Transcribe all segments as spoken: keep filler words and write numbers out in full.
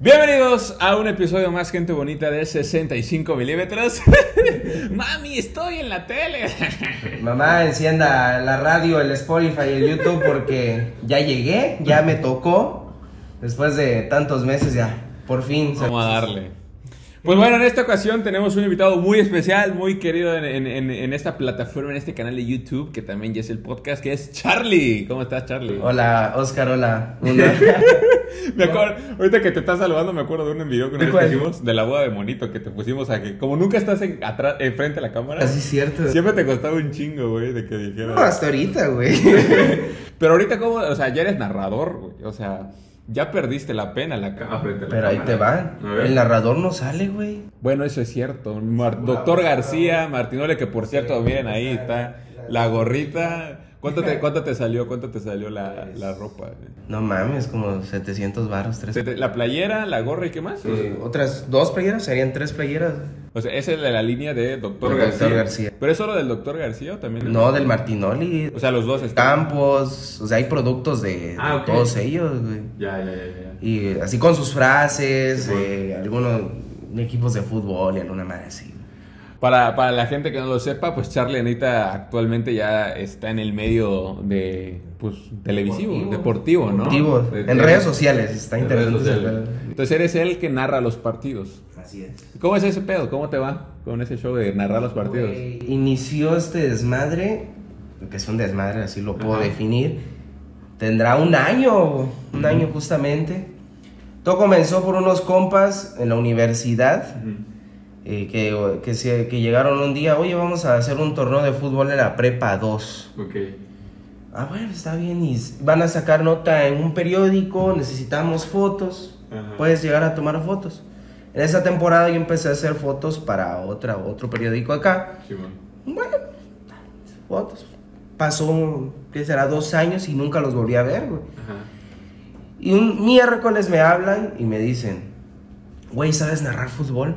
Bienvenidos a un episodio más, gente bonita, de sesenta y cinco milímetros. Mami, estoy en la tele. Mamá, encienda la radio, el Spotify y el YouTube porque ya llegué, ya me tocó. Después de tantos meses ya, por fin. Vamos a darle. Pues bueno, en esta ocasión tenemos un invitado muy especial, muy querido en, en, en esta plataforma, en este canal de YouTube, que también ya es el podcast, que es Charlie. ¿Cómo estás, Charlie? Hola, Oscar, hola. Me acuerdo, ahorita que te estás saludando, me acuerdo de un video que nos hicimos de la boda de Monito, que te pusimos a que, como nunca estás en, atrás, enfrente de la cámara. Así es cierto. Siempre te costaba un chingo, güey, de que dijeras. No, hasta ahorita, güey. Pero ahorita, ¿cómo? O sea, ya eres narrador, güey, o sea... Ya perdiste la pena la cámara. Pero ahí te va. El narrador no sale, güey. Bueno, eso es cierto. Mar- Doctor García, Martinole, que por cierto, miren, ahí está la gorrita. ¿Cuánto te, cuánto te salió? ¿Cuánto te salió la, la ropa? No mames, como setecientos varos, tres. La playera, la gorra y qué más. Eh, otras dos playeras, serían tres playeras. O sea, esa es de la línea de Doctor Doctor García. García. ¿Pero es solo del Doctor García o también? No, del Martinoli. O sea, los dos están. Campos, o sea, hay productos de, Ah, de okay. todos ellos, güey. Ya, ya, ya, ya. Y así con sus frases, eh, algunos equipos de fútbol y alguna más así. Para, para la gente que no lo sepa, pues Charlie Anita actualmente ya está en el medio de, pues, televisivo, deportivo, deportivo, ¿no? Deportivo, de, en de, redes sociales, está en interesante. redes sociales. Entonces eres el que narra los partidos. Así es. ¿Cómo es ese pedo? ¿Cómo te va con ese show de narrar los partidos? Wey, inició este desmadre, que es un desmadre, así lo puedo Ajá. definir. Tendrá un año, un uh-huh. año justamente. Todo comenzó por unos compas en la universidad. Uh-huh. Eh, que, que, se, que llegaron un día, oye, vamos a hacer un torneo de fútbol en la prepa dos. Ok. Ah, bueno, está bien, y van a sacar nota en un periódico, necesitamos fotos, Ajá. puedes llegar a tomar fotos. En esa temporada yo empecé a hacer fotos para otra, otro periódico acá. Sí, bueno. Bueno, fotos. Pasó, ¿qué será? Dos años y nunca los volví a ver, güey. Ajá. Y un miércoles me hablan y me dicen, güey, ¿sabes narrar fútbol?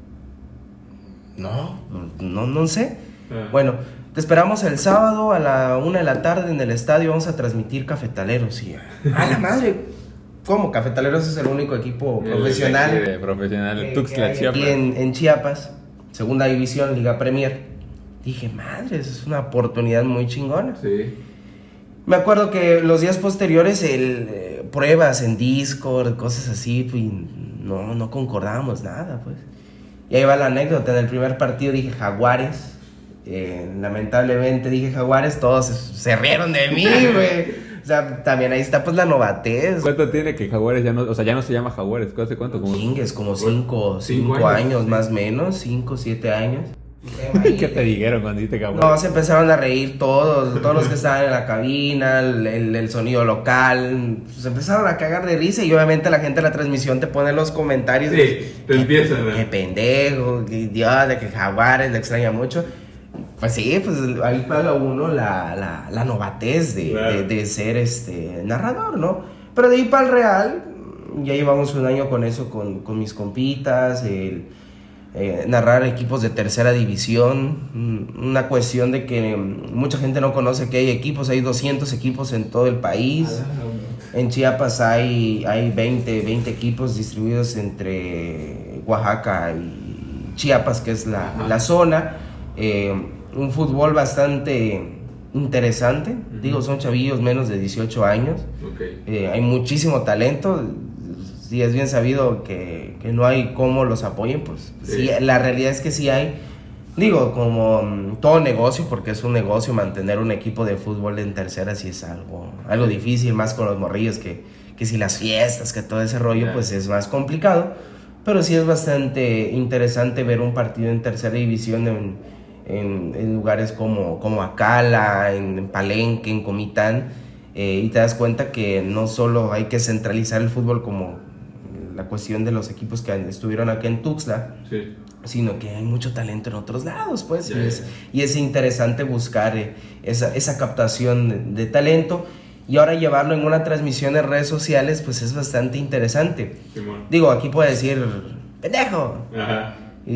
No, no, no sé. Uh. Bueno, te esperamos el sábado a la una de la tarde en el estadio. Vamos a transmitir Cafetaleros. Y a la madre, ¿cómo? Cafetaleros es el único equipo el profesional. De profesional, eh, Tuxtla, Chiapas. Aquí en, en Chiapas, segunda división, Liga Premier. Dije, madre, es una oportunidad muy chingona. Sí. Me acuerdo que los días posteriores, el, eh, pruebas en Discord, cosas así, pues, no, no concordábamos nada, pues. Y ahí va la anécdota, en el primer partido dije Jaguares, eh, lamentablemente dije Jaguares, todos se, se rieron de mí, güey. O sea, también ahí está pues la novatez. ¿Cuánto tiene que Jaguares ya no, o sea, ya no se llama Jaguares? ¿Hace cuánto? Como Chingues, como cinco, cinco, cinco años, años más o menos, cinco, siete años. ¿Qué te dijeron cuando dijiste Jaguares? No, se empezaron a reír todos, todos los que estaban en la cabina, el, el, el sonido local, se empezaron a cagar de risa y obviamente la gente de la transmisión te pone los comentarios. Sí, te empiezan, ¿no? Qué pendejo, qué idiota, que Jaguares le extraña mucho. Pues sí, pues ahí paga uno la, la, la novatez de, claro. de, de ser este narrador, ¿no? Pero de ahí para el real, ya llevamos un año con eso, con, con mis compitas, el... Eh, narrar equipos de tercera división, una cuestión de que mucha gente no conoce que hay equipos, hay doscientos equipos en todo el país. En Chiapas hay, hay veinte, veinte equipos distribuidos entre Oaxaca y Chiapas, que es la, la zona. Eh, un fútbol bastante interesante, uh-huh. digo, son chavillos menos de dieciocho años. Okay. Eh, hay muchísimo talento. Sí, es bien sabido que, que no hay cómo los apoyen, pues sí. sí, la realidad es que sí hay, digo, como um, todo negocio, porque es un negocio mantener un equipo de fútbol en tercera sí es algo, algo difícil, más con los morrillos, que, que si las fiestas, que todo ese rollo, yeah. pues es más complicado, pero sí es bastante interesante ver un partido en tercera división en, en, en lugares como, como Acala, en, en Palenque, en Comitán, eh, y te das cuenta que no solo hay que centralizar el fútbol como la cuestión de los equipos que estuvieron aquí en Tuxtla, sí. sino que hay mucho talento en otros lados, pues, yeah, y, es, yeah. y es interesante buscar eh, esa, esa captación de, de talento, y ahora llevarlo en una transmisión en redes sociales, pues es bastante interesante. Sí, bueno. Digo, aquí puede decir, ¡pendejo! Ajá. Y,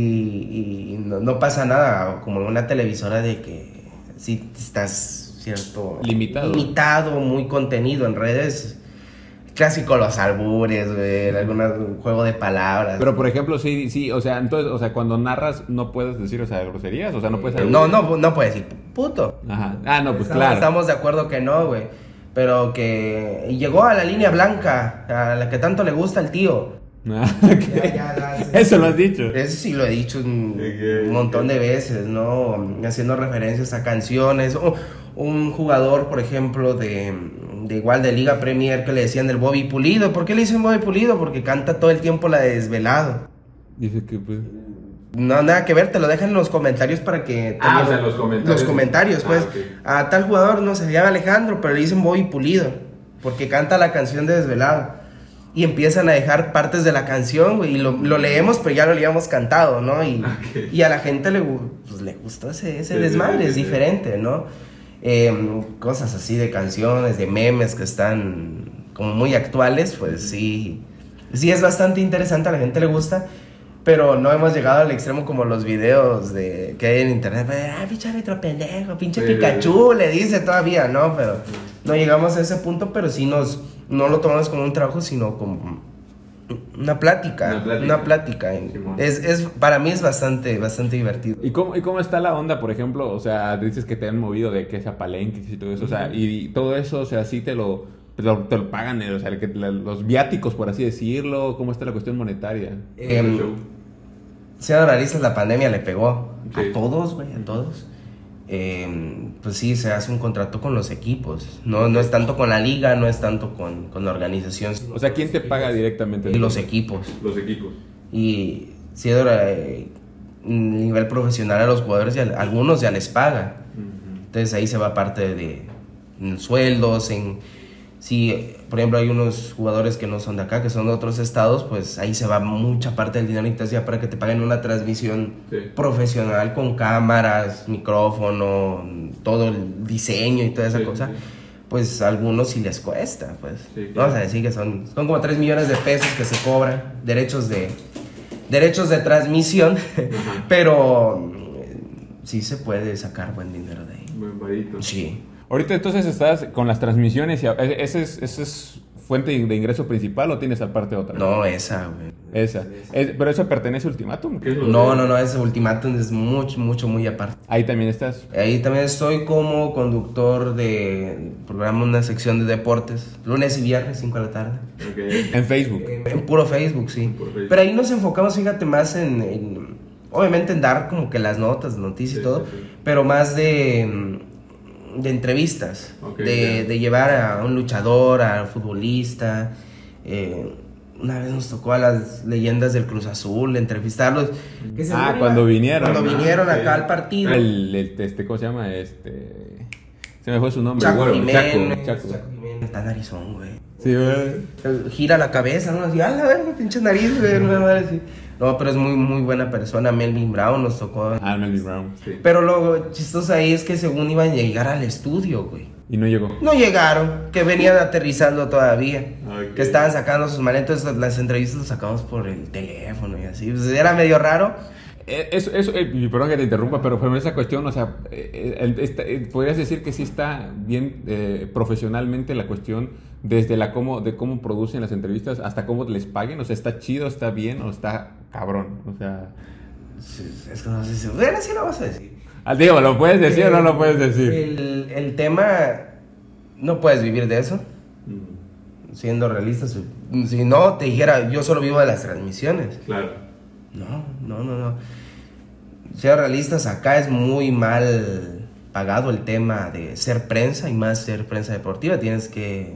y no, no pasa nada, como en una televisora de que si estás, cierto, limitado, limitado, muy contenido en redes, clásico los albures, güey, algún juego de palabras. Pero por ejemplo, sí, sí, o sea, entonces, o sea, cuando narras no puedes decir, o sea, groserías, o sea, no puedes... Eh, no, no, no puedes decir puto. Ajá. Ah, no, pues estamos, claro. Estamos de acuerdo que no, güey. Pero que llegó a la línea blanca, a la que tanto le gusta al tío. Ah, okay. Ya, ya, ya, eso lo has dicho. Eso sí lo he dicho un, Okay, un montón okay. de veces, ¿no? Haciendo referencias a canciones. O, un jugador, por ejemplo, de, de igual de Liga Premier que le decían del Bobby Pulido. ¿Por qué le dicen Bobby Pulido? Porque canta todo el tiempo la de Desvelado. Dice que pues... No, nada que ver, te lo dejan en los comentarios para que... Ah, o sea, los comentarios. Los comentarios, pues. Ah, okay. A tal jugador, no se llama Alejandro, pero le dicen Bobby Pulido. Porque canta la canción de Desvelado. Y empiezan a dejar partes de la canción, güey, y lo, lo leemos, pero ya lo habíamos cantado, ¿no? Y, okay. y a la gente le, pues, le gustó ese, ese sí, desmadre, sí, sí, es sí. diferente, ¿no? Eh, cosas así de canciones, de memes que están como muy actuales, pues sí, sí es bastante interesante, a la gente le gusta, pero no hemos llegado al extremo como los videos de que hay en internet, ah, pinche árbitro pendejo, pinche sí, Pikachu, sí. le dice todavía, ¿no? Pero no llegamos a ese punto, pero sí nos... No lo tomamos como un trabajo, sino como una plática. Una plática. Una plática. Sí, es, es, para mí es bastante, bastante divertido. ¿Y cómo, ¿Y cómo está la onda, por ejemplo? O sea, dices que te han movido de que sea palenques y todo eso. Uh-huh. O sea, y todo eso, o sea, sí te lo, te lo, te lo pagan, o sea, que, los viáticos, por así decirlo. ¿Cómo está la cuestión monetaria? Eh, Siendo realistas, la pandemia le pegó sí. a todos, güey, a todos. Eh, pues sí, se hace un contrato con los equipos, no, no es tanto con la liga, no es tanto con, con la organización. O sea, ¿quién te paga directamente? Y los equipos. Los equipos. Y si es eh, nivel profesional a los jugadores, ya, algunos ya les paga. Uh-huh. Entonces ahí se va parte de, de en sueldos, en... Si, por ejemplo, hay unos jugadores que no son de acá, que son de otros estados, pues ahí se va mucha parte del dinero, entonces ya para que te paguen una transmisión sí. profesional con cámaras, micrófono, todo el diseño y toda esa sí, cosa, sí. pues a algunos sí les cuesta, pues. Sí, claro. Vamos a decir que son, son como tres millones de pesos que se cobran, derechos de, derechos de transmisión, uh-huh. pero sí se puede sacar buen dinero de ahí. Buen varito. Sí. Ahorita entonces estás con las transmisiones y ¿ese es, ese es fuente de ingreso principal o tienes aparte otra? No, esa, güey. Esa. Es, ¿Pero eso pertenece a Ultimátum? ¿Qué es lo no, no, no, ese Ultimátum es mucho, mucho, muy aparte. Ahí también estás. Ahí también estoy como conductor de programa, una sección de deportes, lunes y viernes, cinco de la tarde. Okay. ¿En Facebook? En, en puro Facebook, sí. Puro Facebook. Pero ahí nos enfocamos, fíjate, más en, en, obviamente en dar como que las notas, noticias sí, y todo, sí, sí. pero más de... de entrevistas, okay, de, yeah. de llevar a un luchador, a un futbolista. Eh, una vez nos tocó a las leyendas del Cruz Azul, entrevistarlos. Que se ah, cuando vinieron. Cuando vinieron ah, acá okay. al partido. El, el, este, ¿cómo se llama? Este... Se me fue su nombre. Chaco bueno, Jiménez. Chaco, Chaco Jiménez. Está narizón, güey. Sí, güey. Gira la cabeza, ¿no? Así, a la verga, pinche nariz, güey. No, pero es muy, muy buena persona. Melvin Brown nos tocó. Ah, Melvin Brown, sí. Pero lo chistoso ahí es que según iban a llegar al estudio, güey. Y no llegó. No llegaron, que venían aterrizando todavía. Okay. Que estaban sacando sus maletas. Las entrevistas las sacamos por el teléfono y así. Pues era medio raro. Eso, eso, eh, perdón que te interrumpa, pero por esa cuestión, o sea, eh, esta, eh, podrías decir que sí está bien eh, profesionalmente la cuestión desde la cómo, de cómo producen las entrevistas hasta cómo les paguen, o sea, está chido, está bien o está cabrón, o sea... Es que no sé si... Bueno, sí lo vas a decir. Ah, digo, ¿lo puedes decir el, o no lo puedes decir? El, el tema, no puedes vivir de eso, mm. siendo realistas. Si no, te dijera, yo solo vivo de las transmisiones. Claro. No, no, no, no. Ser realistas, acá es muy mal pagado el tema de ser prensa y más ser prensa deportiva. Tienes que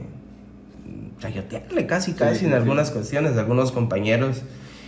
chayotearle casi, casi sí, sí, en algunas sí. cuestiones. Algunos compañeros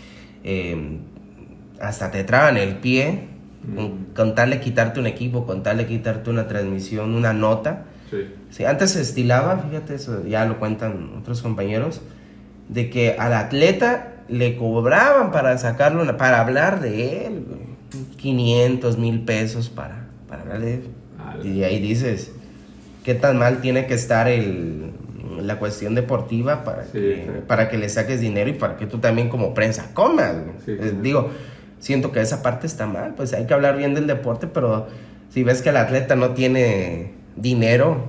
eh, hasta te traban el pie mm. con, con tal de quitarte un equipo, con tal de quitarte una transmisión, una nota. Sí. Sí, antes se estilaba, fíjate, eso ya lo cuentan otros compañeros, de que al atleta le cobraban para sacarlo, para hablar de él, quinientos mil pesos para, para hablar de él. Ah, y ahí dices, ¿qué tan mal tiene que estar el, la cuestión deportiva para, sí, que, sí. para que le saques dinero y para que tú también como prensa comas? Sí, sí. Digo, siento que esa parte está mal, pues hay que hablar bien del deporte, pero si ves que el atleta no tiene dinero,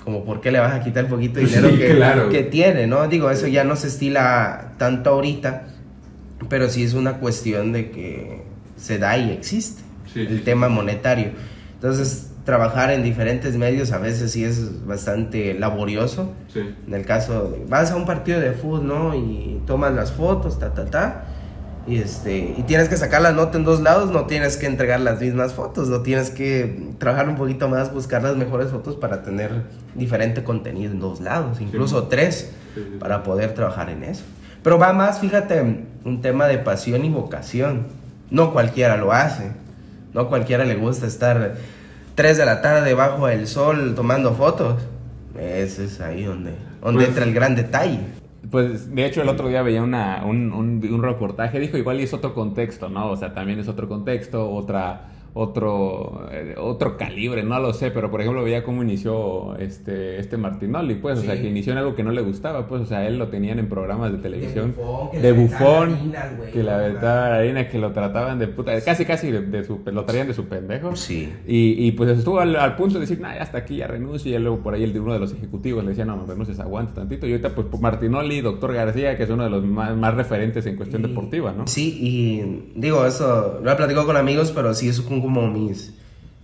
como por qué le vas a quitar el poquito de dinero sí, que, claro. que tiene, ¿no? Digo, eso ya no se estila tanto ahorita, pero sí es una cuestión de que se da y existe sí, el sí, tema monetario. Entonces, trabajar en diferentes medios a veces sí es bastante laborioso. Sí. En el caso de, vas a un partido de fútbol, ¿no? Y tomas las fotos, ta, ta, ta. Y, este, y tienes que sacar la nota en dos lados, no tienes que entregar las mismas fotos, no tienes que trabajar un poquito más, buscar las mejores fotos para tener diferente contenido en dos lados, incluso sí. tres, sí, sí. para poder trabajar en eso. Pero va más, fíjate, un tema de pasión y vocación. No cualquiera lo hace, no cualquiera le gusta estar tres de la tarde bajo el sol tomando fotos. Ese es ahí donde, donde pues, entra el gran detalle. Pues de hecho el otro día veía una, un, un, un reportaje, dijo igual y es otro contexto, ¿no? O sea, también es otro contexto, otra... otro eh, otro calibre, no lo sé, pero por ejemplo veía cómo inició este este Martinoli, pues, sí. o sea, que inició en algo que no le gustaba, pues, o sea, él lo tenían en programas de televisión, de bufón, que la verdad la harina, que lo trataban de puta, casi casi de, de su, lo traían de su pendejo, sí. y, y pues estuvo al, al punto de decir, nah, hasta aquí ya renuncio, y luego por ahí el de uno de los ejecutivos le decía, no, no renuncies, aguanta tantito, y ahorita pues Martinoli, Doctor García, que es uno de los más, más referentes en cuestión y, deportiva, ¿no? Sí, y digo, eso lo he platicado con amigos, pero sí es un como mis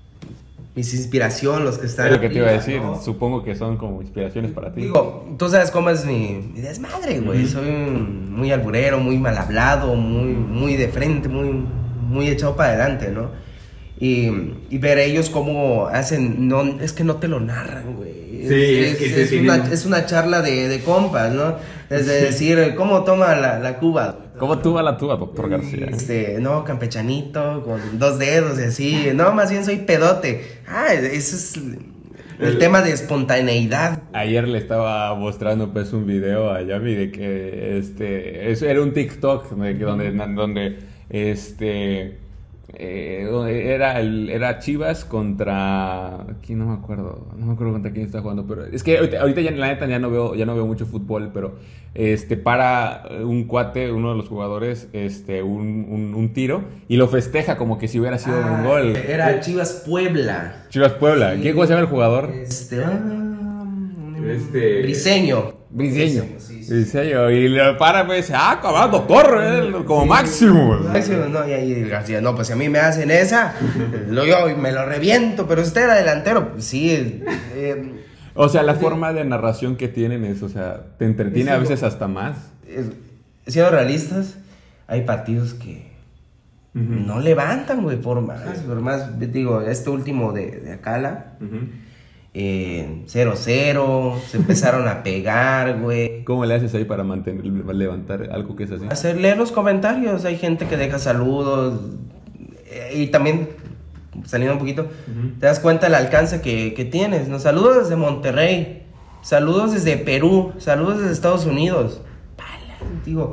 mis inspiración, los que están es lo que te iba a decir, ¿no? Supongo que son como inspiraciones para ti. Digo, tú sabes cómo es mi, mi desmadre, güey. Uh-huh. Soy un, muy alburero, muy mal hablado, muy, muy de frente, muy, muy echado para adelante, ¿no? Y, y ver ellos cómo hacen, no, es que no te lo narran, güey. Sí, es, es, es, es, una, es una charla de, de compas, ¿no? Desde sí. decir, ¿cómo toma la, la Cuba? ¿Cómo tuba la tuba, doctor García? Este, no, campechanito, con dos dedos y así. No, más bien soy pedote. Ah, ese es el, el tema de espontaneidad. Ayer le estaba mostrando pues un video a Yami de que este, eso era un TikTok de, donde, donde este... Eh, era el, era Chivas contra aquí no me acuerdo no me acuerdo contra quién está jugando, pero es que ahorita, ahorita ya la neta ya no veo ya no veo mucho fútbol, pero este para un cuate, uno de los jugadores, este un, un, un tiro y lo festeja como que si hubiera sido ah, un gol. Era Chivas Puebla. Chivas Puebla. Sí. ¿Qué cómo se llama el jugador? Este, este... Briseño. Briseño. Sí, sí. Briseño. Y le para, pues, ah, cabrón, doctor, eh, como sí, máximo. Máximo, no, y ahí García, no, pues si a mí me hacen esa, lo, yo me lo reviento, pero usted era delantero, pues, sí. Eh, o sea, la sí. forma de narración que tienen es, o sea, te entretiene sí, a veces hasta más. Siendo realistas, hay partidos que uh-huh. no levantan, güey, por más, sí. por más, digo, este último de, de Acala. Uh-huh. Eh, cero cero, se empezaron a pegar, güey. ¿Cómo le haces ahí para mantener, levantar algo que es así? Hacer, leer los comentarios, hay gente que deja saludos, eh, y también, saliendo un poquito, uh-huh. te das cuenta del alcance que, que tienes, ¿no? Saludos desde Monterrey, saludos desde Perú, saludos desde Estados Unidos. Pala, digo,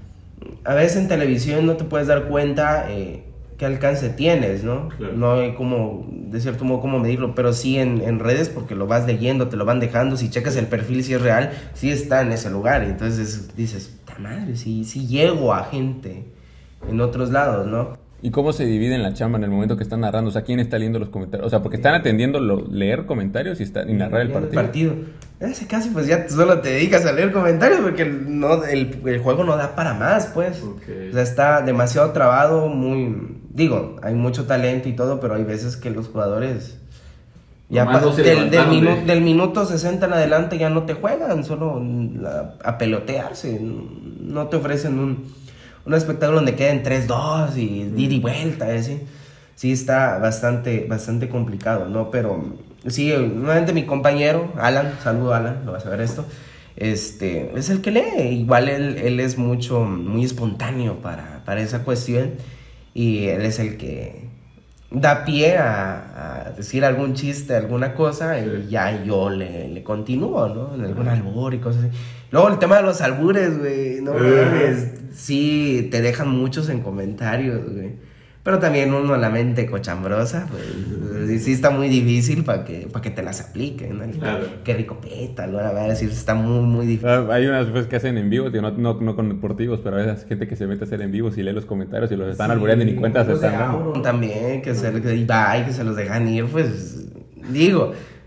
a veces en televisión no te puedes dar cuenta eh, qué alcance tienes, ¿no? Claro. No hay como, de cierto modo, cómo medirlo, pero sí en, en redes, porque lo vas leyendo, te lo van dejando, si checas el perfil, si es real, sí está en ese lugar, y entonces dices, ¡ta madre! Sí, sí llego a gente en otros lados, ¿no? ¿Y cómo se divide la chamba en el momento que están narrando? O sea, ¿quién está leyendo los comentarios? O sea, porque están atendiendo lo, leer comentarios y, está, y narrar el partido. el partido. En ese caso, pues ya solo te dedicas a leer comentarios porque no, el, el juego no da para más, pues. Okay. O sea, está demasiado trabado, muy... Digo, hay mucho talento y todo, pero hay veces que los jugadores... Ya pa, no del, del, minu, del minuto sesenta en adelante ya no te juegan, solo la, a pelotearse. No te ofrecen un... un espectáculo donde queden tres dos y mm. ida y vuelta, ¿sí? Sí está bastante, bastante complicado, ¿no? Pero sí, nuevamente mi compañero, Alan, saludo Alan, lo vas a ver esto, este, es el que lee, igual él, él es mucho, muy espontáneo para, para esa cuestión, y él es el que da pie a, a decir algún chiste, alguna cosa, y ya yo le, le continúo, ¿no? En algún albur y cosas así. Luego el tema de los albures, güey, no mames, sí, te dejan muchos en comentarios, güey. Pero también uno a la mente cochambrosa, pues sí está muy difícil para que, para que te las apliquen, ¿no? Claro. Qué rico pétalo, la verdad, decir, está muy, muy difícil. Hay unas veces que hacen en vivo, tío, no, no, no con deportivos, pero hay gente que se mete a hacer en vivos y lee los comentarios y los están sí, albureando y ni cuenta se están dando. También, que se, que, y va, y que se los dejan ir, pues, digo...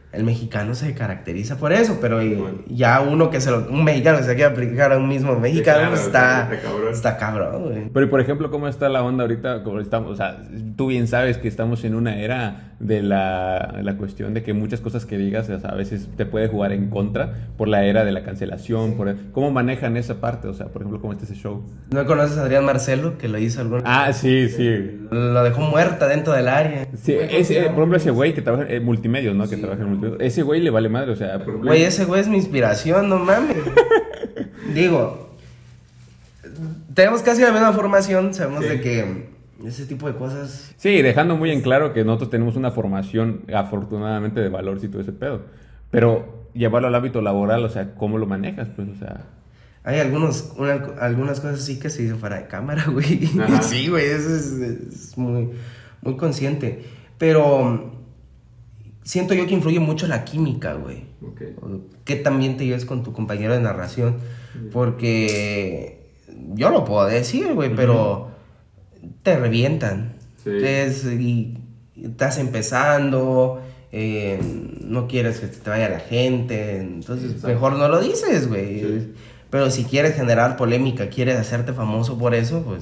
el mexicano se caracteriza por eso, pero bueno. ya uno que se lo, un mexicano que se quiere aplicar a un mismo mexicano, sí, claro, está, está cabrón, está cabrón, güey. Pero, por ejemplo, ¿cómo está la onda ahorita? Como estamos, o sea, tú bien sabes que estamos en una era de la, la cuestión de que muchas cosas que digas, o sea, a veces te puede jugar en contra por la era de la cancelación, por el, ¿cómo manejan esa parte? O sea, por ejemplo, ¿cómo está ese show? ¿No conoces a Adrián Marcelo, que lo hizo algún... Ah, sí, sí. Lo dejó muerta dentro del área. Sí, ese, por ejemplo, ese güey que trabaja en multimedios, ¿no? Que sí. trabaja en multimedios. Ese güey le vale madre, o sea... Güey, ese güey es mi inspiración, no mames. Digo, tenemos casi la misma formación, sabemos sí. de que ese tipo de cosas... Sí, dejando muy en claro que nosotros tenemos una formación, afortunadamente, de valores y todo ese pedo. Pero llevarlo al ámbito laboral, o sea, ¿cómo lo manejas? Pues, o sea... Hay algunos, una, algunas cosas sí que se hizo fuera de cámara, güey. Ajá. Sí, güey, eso es, es muy, muy consciente. Pero siento yo que influye mucho la química, güey. Okay. ¿Qué también te lleves con tu compañero de narración? Porque yo lo puedo decir, güey, uh-huh. pero te revientan. Sí. Entonces, y, y estás empezando, eh, no quieres que te vaya la gente, entonces exacto. mejor no lo dices, güey. Sí. Pero si quieres generar polémica, quieres hacerte famoso por eso, pues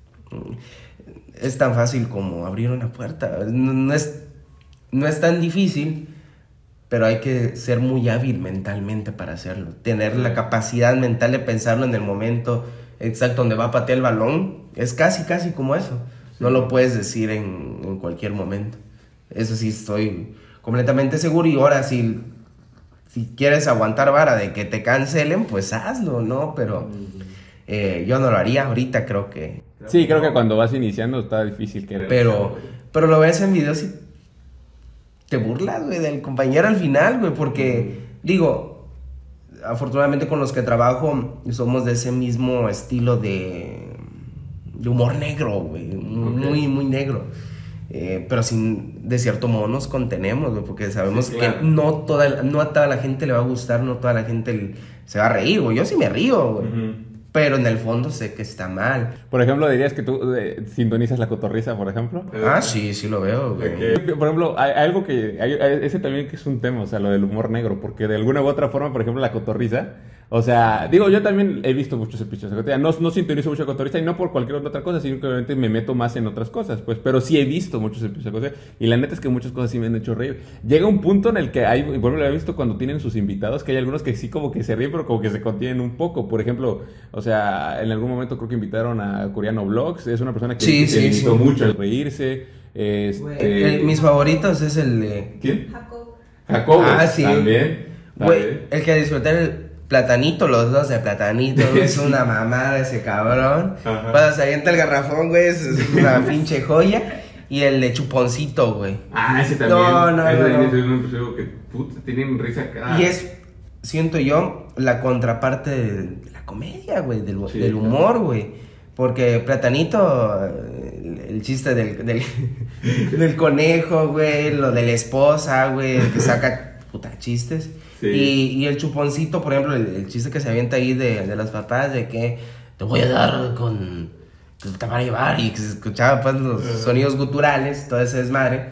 es tan fácil como abrir una puerta. No, no, es, no es tan difícil, pero hay que ser muy hábil mentalmente para hacerlo. Tener la capacidad mental de pensarlo en el momento exacto donde va a patear el balón. Es casi, casi como eso. No lo puedes decir en, en cualquier momento. Eso sí estoy completamente seguro. Y ahora sí... Si quieres aguantar vara de que te cancelen, pues hazlo, ¿no? Pero eh, yo no lo haría ahorita, creo que... Sí, creo que cuando vas iniciando está difícil que... Pero, pero lo ves en videos y te burlas, güey, del compañero al final, güey, porque, digo, afortunadamente con los que trabajo somos de ese mismo estilo de, de humor negro, güey, muy, okay. muy negro. Eh, pero sin, de cierto modo nos contenemos, güey, porque sabemos sí, claro. que no, toda, no a toda la gente le va a gustar, no toda la gente le, se va a reír, güey. Yo sí me río, güey. Uh-huh. Pero en el fondo sé que está mal. Por ejemplo, ¿dirías que tú eh, sintonizas la cotorriza, por ejemplo? Ah, sí, sí lo veo, güey. Okay. Por ejemplo, hay, hay algo que... Hay, ese también que es un tema, o sea, lo del humor negro, porque de alguna u otra forma, por ejemplo, la cotorriza... O sea, digo, yo también he visto muchos episodios de no, no sintonizo mucho a cotorriza y no por cualquier otra cosa, sino que obviamente me meto más en otras cosas, pues, pero sí he visto muchos episodios de y la neta es que muchas cosas sí me han hecho reír. Llega un punto en el que hay, bueno, lo he visto cuando tienen sus invitados, que hay algunos que sí como que se ríen, pero como que se contienen un poco. Por ejemplo, o sea, en algún momento creo que invitaron a Coreano Vlogs, es una persona que sí, se sí, invitó sí. mucho a reírse. Este... El, mis favoritos es el de... ¿Quién? Jacobo. Jacobo, ah, sí. También. Güey, el que disfruté el... Platanito, los dos de Platanito, es una mamada ese cabrón. Ajá. Cuando se avienta el garrafón, güey, es una pinche joya. Y el de Chuponcito, güey. Ah, ese también. No, no, ese, no. no. Ese es un episodio que puta, tienen risa acá. Y es, siento yo, la contraparte de la comedia, güey, del, sí, del humor, güey. Claro. Porque Platanito, el, el chiste del, del, del conejo, güey, lo de la esposa, güey, que saca puta chistes. Sí. Y, y el Chuponcito, por ejemplo, el, el chiste que se avienta ahí de, de las papás, de que te voy a dar con... te van a llevar, y que se escuchaba pues los uh-huh. sonidos guturales, todo ese desmadre,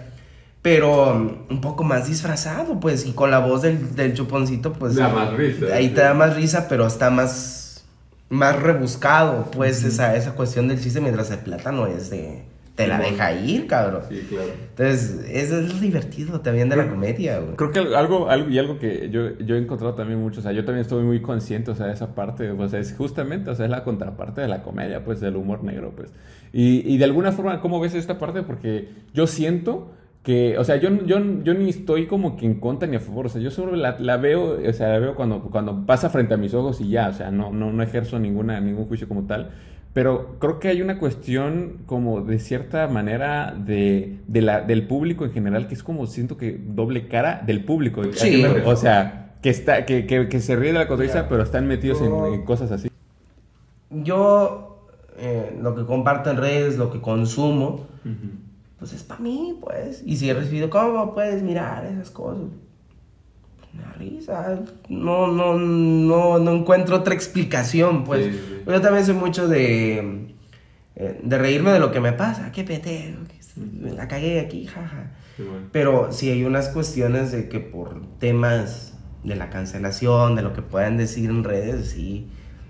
pero um, un poco más disfrazado, pues, y con la voz del, del Chuponcito, pues... Da más risa. Ahí sí. te da más risa, pero está más... más rebuscado, pues, uh-huh. esa, esa cuestión del chiste, mientras el plátano es de... te la deja ir, cabrón. Sí, claro. Entonces, eso es lo divertido también de la comedia, güey. Creo que algo, algo y algo que yo, yo he encontrado también mucho, o sea, yo también estoy muy consciente, o sea, de esa parte, o sea, es justamente, o sea, es la contraparte de la comedia, pues, del humor negro, pues. Y, y de alguna forma, ¿cómo ves esta parte? Porque yo siento que, o sea, yo, yo, yo ni estoy como que en contra ni a favor, o sea, yo solo la, la veo, o sea, la veo cuando, cuando pasa frente a mis ojos y ya, o sea, no, no, no ejerzo ninguna, ningún juicio como tal. Pero creo que hay una cuestión como de cierta manera de, de la, del público en general, que es como siento que doble cara del público. Sí. O sea, que, está, que, que, que se ríe de la cotorriza, yeah. pero están metidos yo, en, en cosas así. Yo, eh, lo que comparto en redes, lo que consumo, uh-huh. pues es para mí, pues. Y si he recibido, ¿cómo puedes mirar esas cosas? Una risa, no, no, no, no encuentro otra explicación, pues. Sí, sí. Yo también soy mucho de, eh, de reírme de lo que me pasa. Qué petero, que la cagué aquí, jaja. Sí, bueno. Pero sí hay unas cuestiones de que por temas de la cancelación, de lo que puedan decir en redes, sí.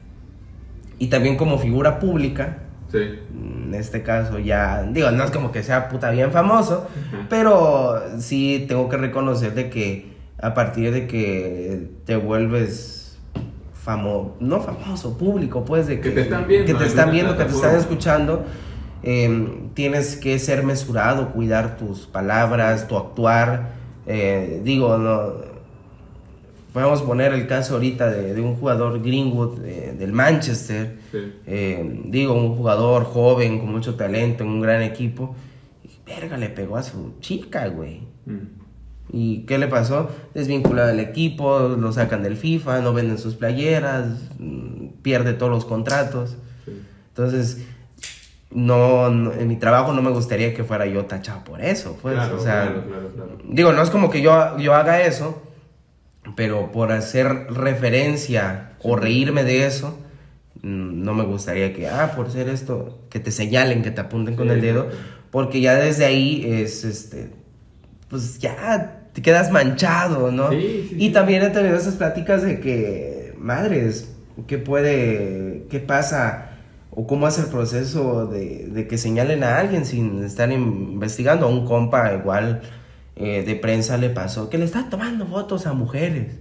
Y también como figura pública, sí. En este caso ya, digo, no es como que sea puta bien famoso, uh-huh. Pero sí tengo que reconocer de que a partir de que te vuelves famoso, no famoso, público, pues, de que, que te están viendo, que te están, viendo, que te están escuchando, eh, tienes que ser mesurado, cuidar tus palabras, tu actuar, eh, digo, no... Podemos poner el caso ahorita de, de un jugador Greenwood de, del Manchester, sí. eh, digo, un jugador joven con mucho talento en un gran equipo, y verga, le pegó a su chica, güey. Mm. ¿Y qué le pasó? Desvinculado del equipo, lo sacan del FIFA, no venden sus playeras, pierde todos los contratos. Sí. Entonces, no, no, en mi trabajo no me gustaría que fuera yo tachado por eso, pues. Claro, o sea, claro, claro, claro. Digo, no es como que yo, yo haga eso, pero por hacer referencia o reírme de eso, no me gustaría que, ah, por ser esto, que te señalen, que te apunten con sí, el dedo, porque ya desde ahí es, este, pues ya te quedas manchado, ¿no? Sí, sí, y sí. También he tenido esas pláticas de que, madres, ¿qué puede, qué pasa, o cómo es el proceso de, de que señalen a alguien sin estar investigando? A un compa igual... Eh, de prensa le pasó que le está tomando fotos a mujeres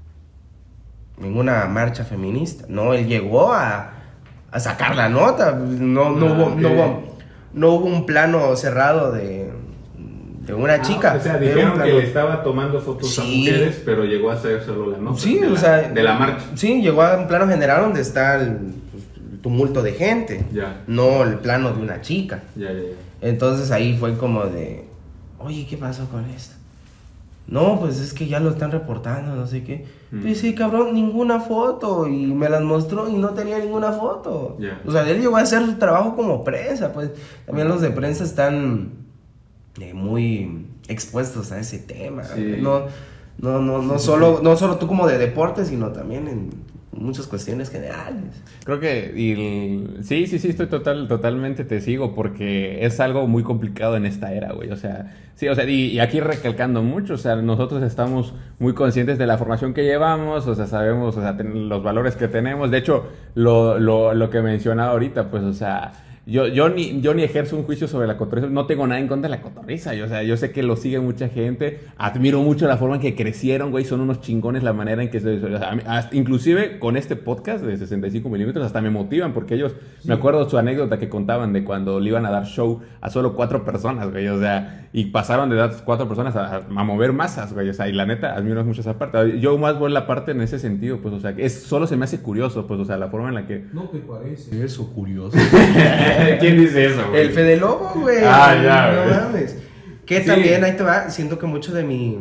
en una marcha feminista. No, él llegó a, a sacar la nota. No, no, ah, hubo, okay. no, hubo, no hubo un plano cerrado de, de una ah, chica. O sea, dijeron que le estaba tomando fotos sí. a mujeres, pero llegó a hacer solo la nota. Sí, de o la, sea, de la marcha. Sí, llegó a un plano general donde está el, el tumulto de gente, ya. No el plano de una chica. Ya, ya, ya. Entonces ahí fue como de... Oye, ¿qué pasó con esto? No, pues es que ya lo están reportando, no sé qué. Mm. Pues sí, cabrón, ninguna foto. Y me las mostró y no tenía ninguna foto. Yeah. O sea, él llegó a hacer su trabajo como prensa, pues. También los de prensa están eh, muy expuestos a ese tema. Sí. No, no, no, no, sí, solo, sí. no solo tú como de deporte, sino también en muchas cuestiones generales. Creo que y, sí, sí, sí, estoy total, totalmente te sigo, porque es algo muy complicado en esta era, güey. O sea, sí, o sea, y, y aquí recalcando mucho, o sea, nosotros estamos muy conscientes de la formación que llevamos, o sea, sabemos, o sea, ten, los valores que tenemos. De hecho, lo, lo, lo que mencionaba ahorita, pues, o sea, Yo, yo, ni, yo ni ejerzo un juicio sobre la cotorriza, no tengo nada en contra de la cotorriza, yo, o sea, yo sé que lo sigue mucha gente, admiro mucho la forma en que crecieron, güey, son unos chingones la manera en que se... O sea, hasta, inclusive con este podcast de sesenta y cinco milímetros hasta me motivan, porque ellos, sí. me acuerdo su anécdota que contaban de cuando le iban a dar show a solo cuatro personas, güey, o sea, y pasaron de dar cuatro personas a, a mover masas, güey, o sea, y la neta, admiro mucho esa parte. Yo más voy la parte en ese sentido, pues, o sea, es, solo se me hace curioso, pues, o sea, la forma en la que... No te parece eso curioso. ¿Quién dice eso, güey? El Fede Lobo, güey. Ah, ya, no güey. mames. Que Sí. también, ahí te va, siento que mucho de mi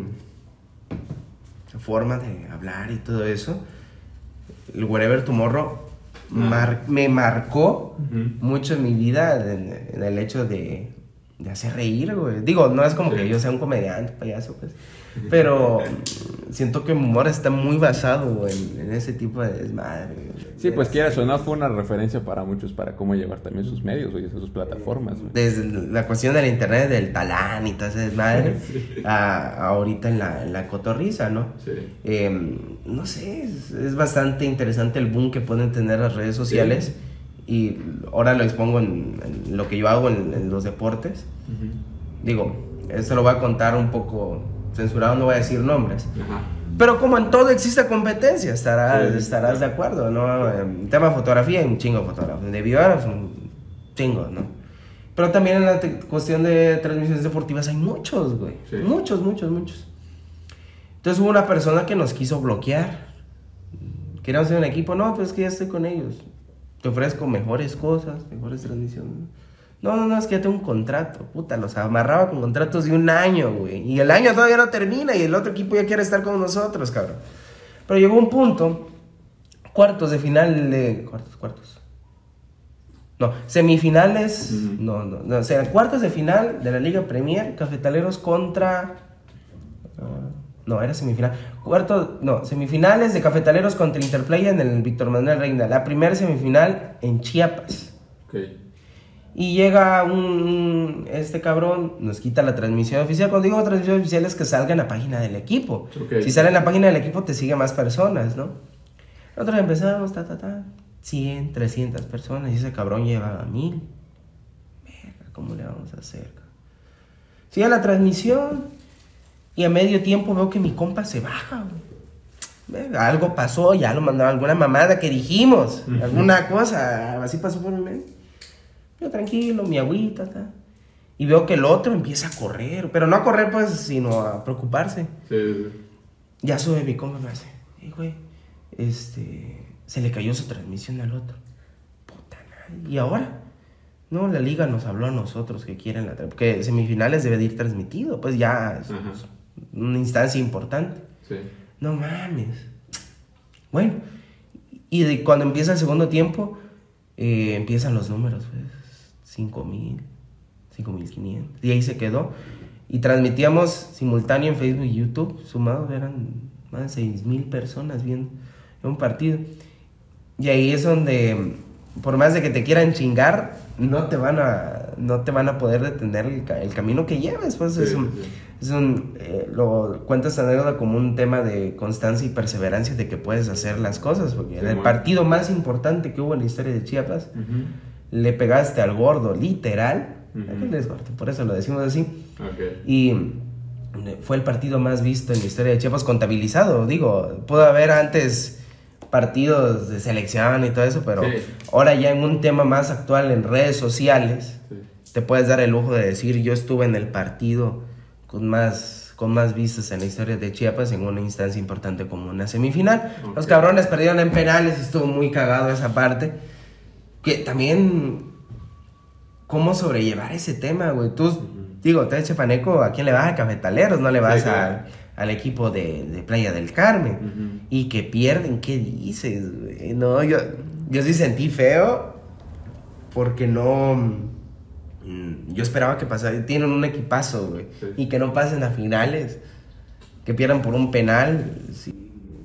forma de hablar y todo eso, el Wherever Tomorrow, mar- me marcó Ujú. mucho en mi vida en, en el hecho de, de hacer reír, güey. Digo, no es como Sí. que yo sea un comediante, payaso, pues. Pero siento que mi humor está muy basado en, en ese tipo de desmadre. Sí, pues quieras o no, fue una referencia para muchos para cómo llevar también sus medios, güey, sus plataformas, güey. Desde la cuestión del internet, del talán y todo ese desmadre, Sí. a, a ahorita en la, en la cotorriza, ¿no? Sí. Eh, no sé, es, es bastante interesante el boom que pueden tener las redes sociales. Sí. Y ahora lo expongo en, en lo que yo hago en, en los deportes. Uh-huh. Digo, esto lo voy a contar un poco censurado, no voy a decir nombres. Ajá. Pero como en todo existe competencia, estarás, Sí. estarás de acuerdo, ¿no? En tema de fotografía hay un chingo de fotógrafos, de videógrafos un chingo, ¿no? Pero también en la te- cuestión de transmisiones deportivas hay muchos, güey. Sí. Muchos, muchos, muchos. Entonces hubo una persona que nos quiso bloquear. Queríamos hacer un equipo, no, pues es que ya estoy con ellos. Te ofrezco mejores cosas, mejores transmisiones. No, no, no, es que ya tengo un contrato. Puta, los amarraba con contratos de un año, güey. Y el año todavía no termina y el otro equipo ya quiere estar con nosotros, cabrón. Pero llegó un punto, cuartos de final de... Cuartos, cuartos. No, semifinales... Uh-huh. No, no, no. O sea, cuartos de final de la Liga Premier, Cafetaleros contra... Uh, no, era semifinal. Cuarto, no, semifinales de Cafetaleros contra Interplay en el Víctor Manuel Reina. La primera semifinal en Chiapas. Okay. Y llega un, este cabrón, nos quita la transmisión oficial. Cuando digo transmisión oficial es que salga en la página del equipo. Okay. Si sale en la página del equipo te sigue más personas, ¿no? Nosotros empezamos, ta, ta, ta, cien, trescientas personas y ese cabrón llevaba mil. Verga, ¿cómo le vamos a hacer? Sigue la transmisión y a medio tiempo veo que mi compa se baja, güey. Verga, algo pasó, ya lo mandaron, alguna mamada que dijimos, uh-huh. alguna cosa, así pasó por mi mente. Yo tranquilo, mi agüita, ta. Y veo que el otro empieza a correr, pero no a correr pues, sino a preocuparse. Sí, sí. Ya sube mi compa y me hace, hey, güey, este, se le cayó su transmisión al otro. Puta madre. ¿Y ahora? No, la liga nos habló a nosotros que quieren la... Porque semifinales debe de ir transmitido, pues ya es Ajá. una instancia importante. Sí. No mames. Bueno, y de, cuando empieza el segundo tiempo, eh, empiezan los números, pues. cinco mil, cinco mil quinientos. Y ahí se quedó. Y transmitíamos simultáneo en Facebook y YouTube. Sumados eran más de seis mil personas viendo un partido. Y ahí es donde, por más de que te quieran chingar, no te van a, no te van a poder detener el, el camino que lleves. Pues sí, es un, sí. es un eh, lo cuentas anécdota como un tema de constancia y perseverancia de que puedes hacer las cosas. Porque sí, en el bueno. partido más importante que hubo en la historia de Chiapas, uh-huh. le pegaste al gordo, literal. Uh-huh. Es gordo, por eso lo decimos así. Okay. Y fue el partido más visto en la historia de Chiapas, contabilizado. Digo, pudo haber antes partidos de selección y todo eso, pero sí. ahora ya en un tema más actual en redes sociales, sí. te puedes dar el lujo de decir, yo estuve en el partido con más, con más vistas en la historia de Chiapas en una instancia importante como una semifinal. Okay. Los cabrones perdieron en penales y estuvo muy cagado esa parte. Que también, ¿cómo sobrellevar ese tema, güey? Tú, uh-huh. digo, tú eres chapaneco, ¿a quién le vas? A Cafetaleros, no le vas sí, claro. al, al equipo de, de Playa del Carmen. Uh-huh. Y que pierden, ¿qué dices, güey? No, yo, yo sí sentí feo porque no... Yo esperaba que pasara, tienen un equipazo, güey. Sí. Y que no pasen a finales, que pierdan por un penal, sí.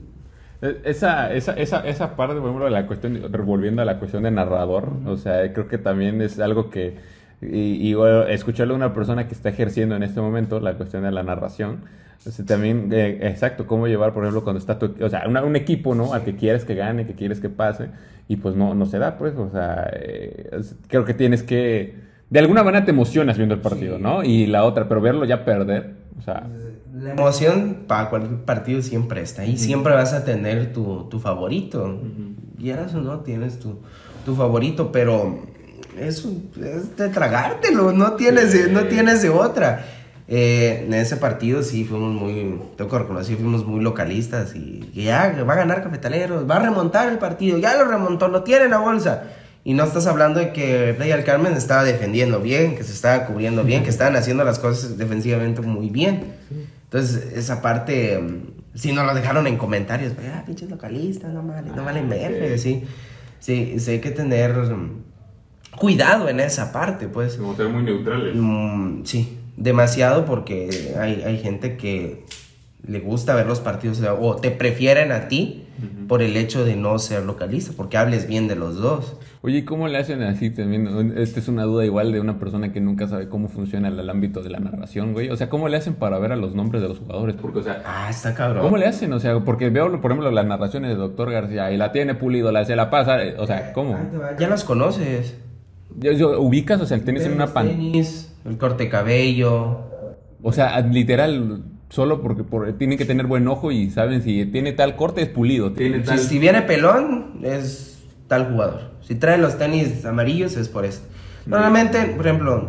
Esa, esa, esa, esa parte, por ejemplo, de la cuestión, volviendo a la cuestión de narrador, o sea, creo que también es algo que, y, y bueno, escucharle a una persona que está ejerciendo en este momento la cuestión de la narración, o sea, también, eh, exacto, cómo llevar, por ejemplo, cuando está tu, o sea, una, un equipo, ¿no? Al que quieres que gane, que quieres que pase, y pues no, no se da, pues, o sea, eh, creo que tienes que, de alguna manera te emocionas viendo el partido, sí. ¿no? Y la otra, pero verlo ya perder, o sea... La emoción para cualquier partido siempre está ahí, uh-huh. siempre vas a tener tu, tu favorito, uh-huh. quieras o no, tienes tu, tu favorito, pero es, es de tragártelo, no tienes, sí. no tienes de otra. Eh, en ese partido sí fuimos muy, tengo que reconocer, fuimos muy localistas y, y ya va a ganar Cafetaleros, va a remontar el partido, ya lo remontó, lo tiene en la bolsa. Y no estás hablando de que Playa del Carmen estaba defendiendo bien, que se estaba cubriendo bien, que estaban haciendo las cosas defensivamente muy bien. Sí. Entonces, esa parte, sí nos lo dejaron en comentarios, ah, pinches localistas, no vale, no valen verga, sí. Sí, sí, hay que tener cuidado en esa parte, pues. Como ser muy neutrales. Mm, sí, demasiado, porque hay, hay gente que le gusta ver los partidos, o te prefieren a ti uh-huh. por el hecho de no ser localista, porque hables bien de los dos. Oye, ¿cómo le hacen así también? Esta es una duda igual de una persona que nunca sabe cómo funciona el, el ámbito de la narración, güey. O sea, ¿cómo le hacen para ver a los nombres de los jugadores? Porque, o sea... Ah, está cabrón. ¿Cómo le hacen? O sea, porque veo, por ejemplo, las narraciones de Doctor García y la tiene Pulido, la se la pasa, o sea, ¿cómo? Ya los conoces. Yo, yo, ¿ubicas? O sea, el tenis en una pan... tenis, el corte de cabello... O sea, literal... Solo porque por, tienen que tener buen ojo y saben si tiene tal corte es Pulido. Tiene tal... Si, si viene pelón, es tal jugador. Si trae los tenis amarillos, es por esto. Normalmente, por ejemplo,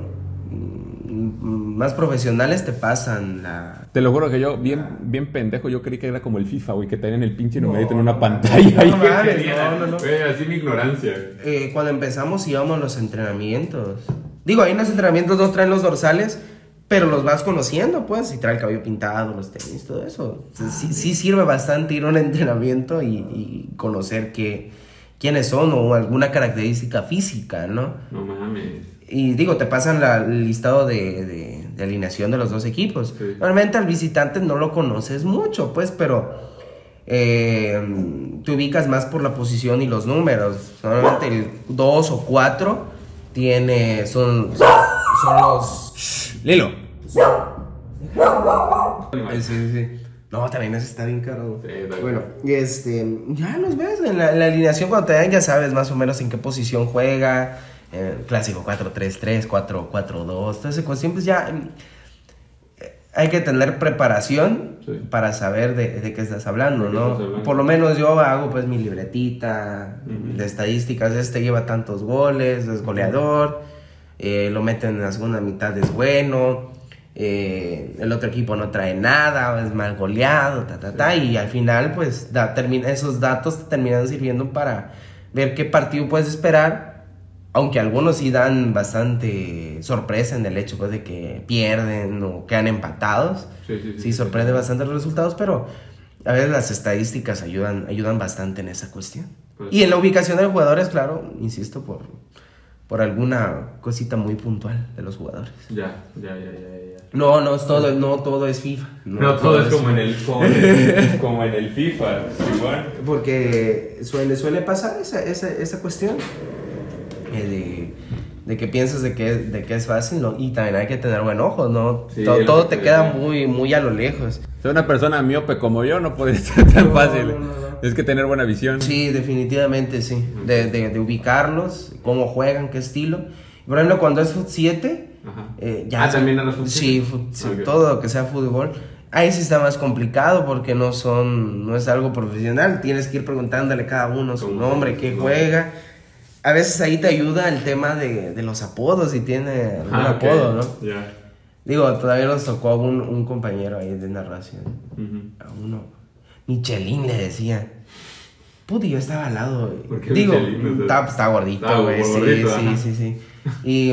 más profesionales te pasan la... Te lo juro que yo, bien, bien pendejo, yo creí que era como el FIFA, güey, que tenían el pinche numerito no, en una no, pantalla. No, mames, no, no, no. Wey, así mi ignorancia. Eh, cuando empezamos íbamos a los entrenamientos. Digo, ahí en los entrenamientos dos traen los dorsales... Pero los vas conociendo, pues, si trae el cabello pintado, los tenis, todo eso. Sí, sí sirve bastante ir a un entrenamiento y, y conocer qué, quiénes son o alguna característica física, ¿no? No mames. Y digo, te pasan la, el listado de, de, de alineación de los dos equipos. Sí. Normalmente al visitante no lo conoces mucho, pues, pero eh, te ubicas más por la posición y los números. Normalmente el dos o cuatro tiene, son, son los... Lilo. Sí, sí, sí. No, también ese está bien caro. Sí, está bueno, este, ya los ves en la, en la alineación cuando te dan, ya sabes más o menos en qué posición juega. Eh, clásico cuatro tres tres, cuatro cuatro dos. Toda esa cuestión, pues ya eh, hay que tener preparación sí. para saber de, de qué estás hablando, ¿no? Estás hablando? Por lo menos yo hago pues mi libretita uh-huh. de estadísticas. Este lleva tantos goles, es goleador. Eh, lo meten en la segunda mitad, es bueno. Eh, el otro equipo no trae nada, es mal goleado, ta, ta, ta, y al final pues da, termina, esos datos te terminan sirviendo para ver qué partido puedes esperar, aunque algunos sí dan bastante sorpresa en el hecho pues de que pierden o quedan empatados, sí, sí, sí, sí sorprende sí. bastante los resultados, pero a veces las estadísticas ayudan, ayudan bastante en esa cuestión. Pues, y en la ubicación de los jugadores, claro, insisto, por... por alguna cosita muy puntual de los jugadores. Ya, ya, ya, ya, ya. No, no es todo, no todo es FIFA. No, no todo, todo es como en el como en el, como en el FIFA, igual. Porque suele, suele pasar esa, esa, esa cuestión eh, de, de que piensas de que, de que es fácil, ¿no? Y también hay que tener buen ojo, ¿no? Sí, todo todo te queda muy, muy a lo lejos. Ser una persona miope como yo no podría ser tan no, fácil. No, no, no. Es que tener buena visión. Sí, definitivamente sí. De, de, de ubicarlos, cómo juegan, qué estilo. Por ejemplo, cuando es fut siete, eh, ya ah, también a los fut sí, fut, sí okay. todo lo que sea fútbol. Ahí sí está más complicado porque no son, no es algo profesional. Tienes que ir preguntándole a cada uno su nombre, qué no. juega. A veces ahí te ayuda el tema de, de los apodos, si tiene algún ah, okay. apodo, ¿no? Yeah. Digo, todavía nos tocó un, un compañero ahí de narración. Uh-huh. A uno, Michelin le decía. Puti, yo estaba al lado. Digo, está, está gordito, güey. Sí, gordito, sí, sí, sí. Y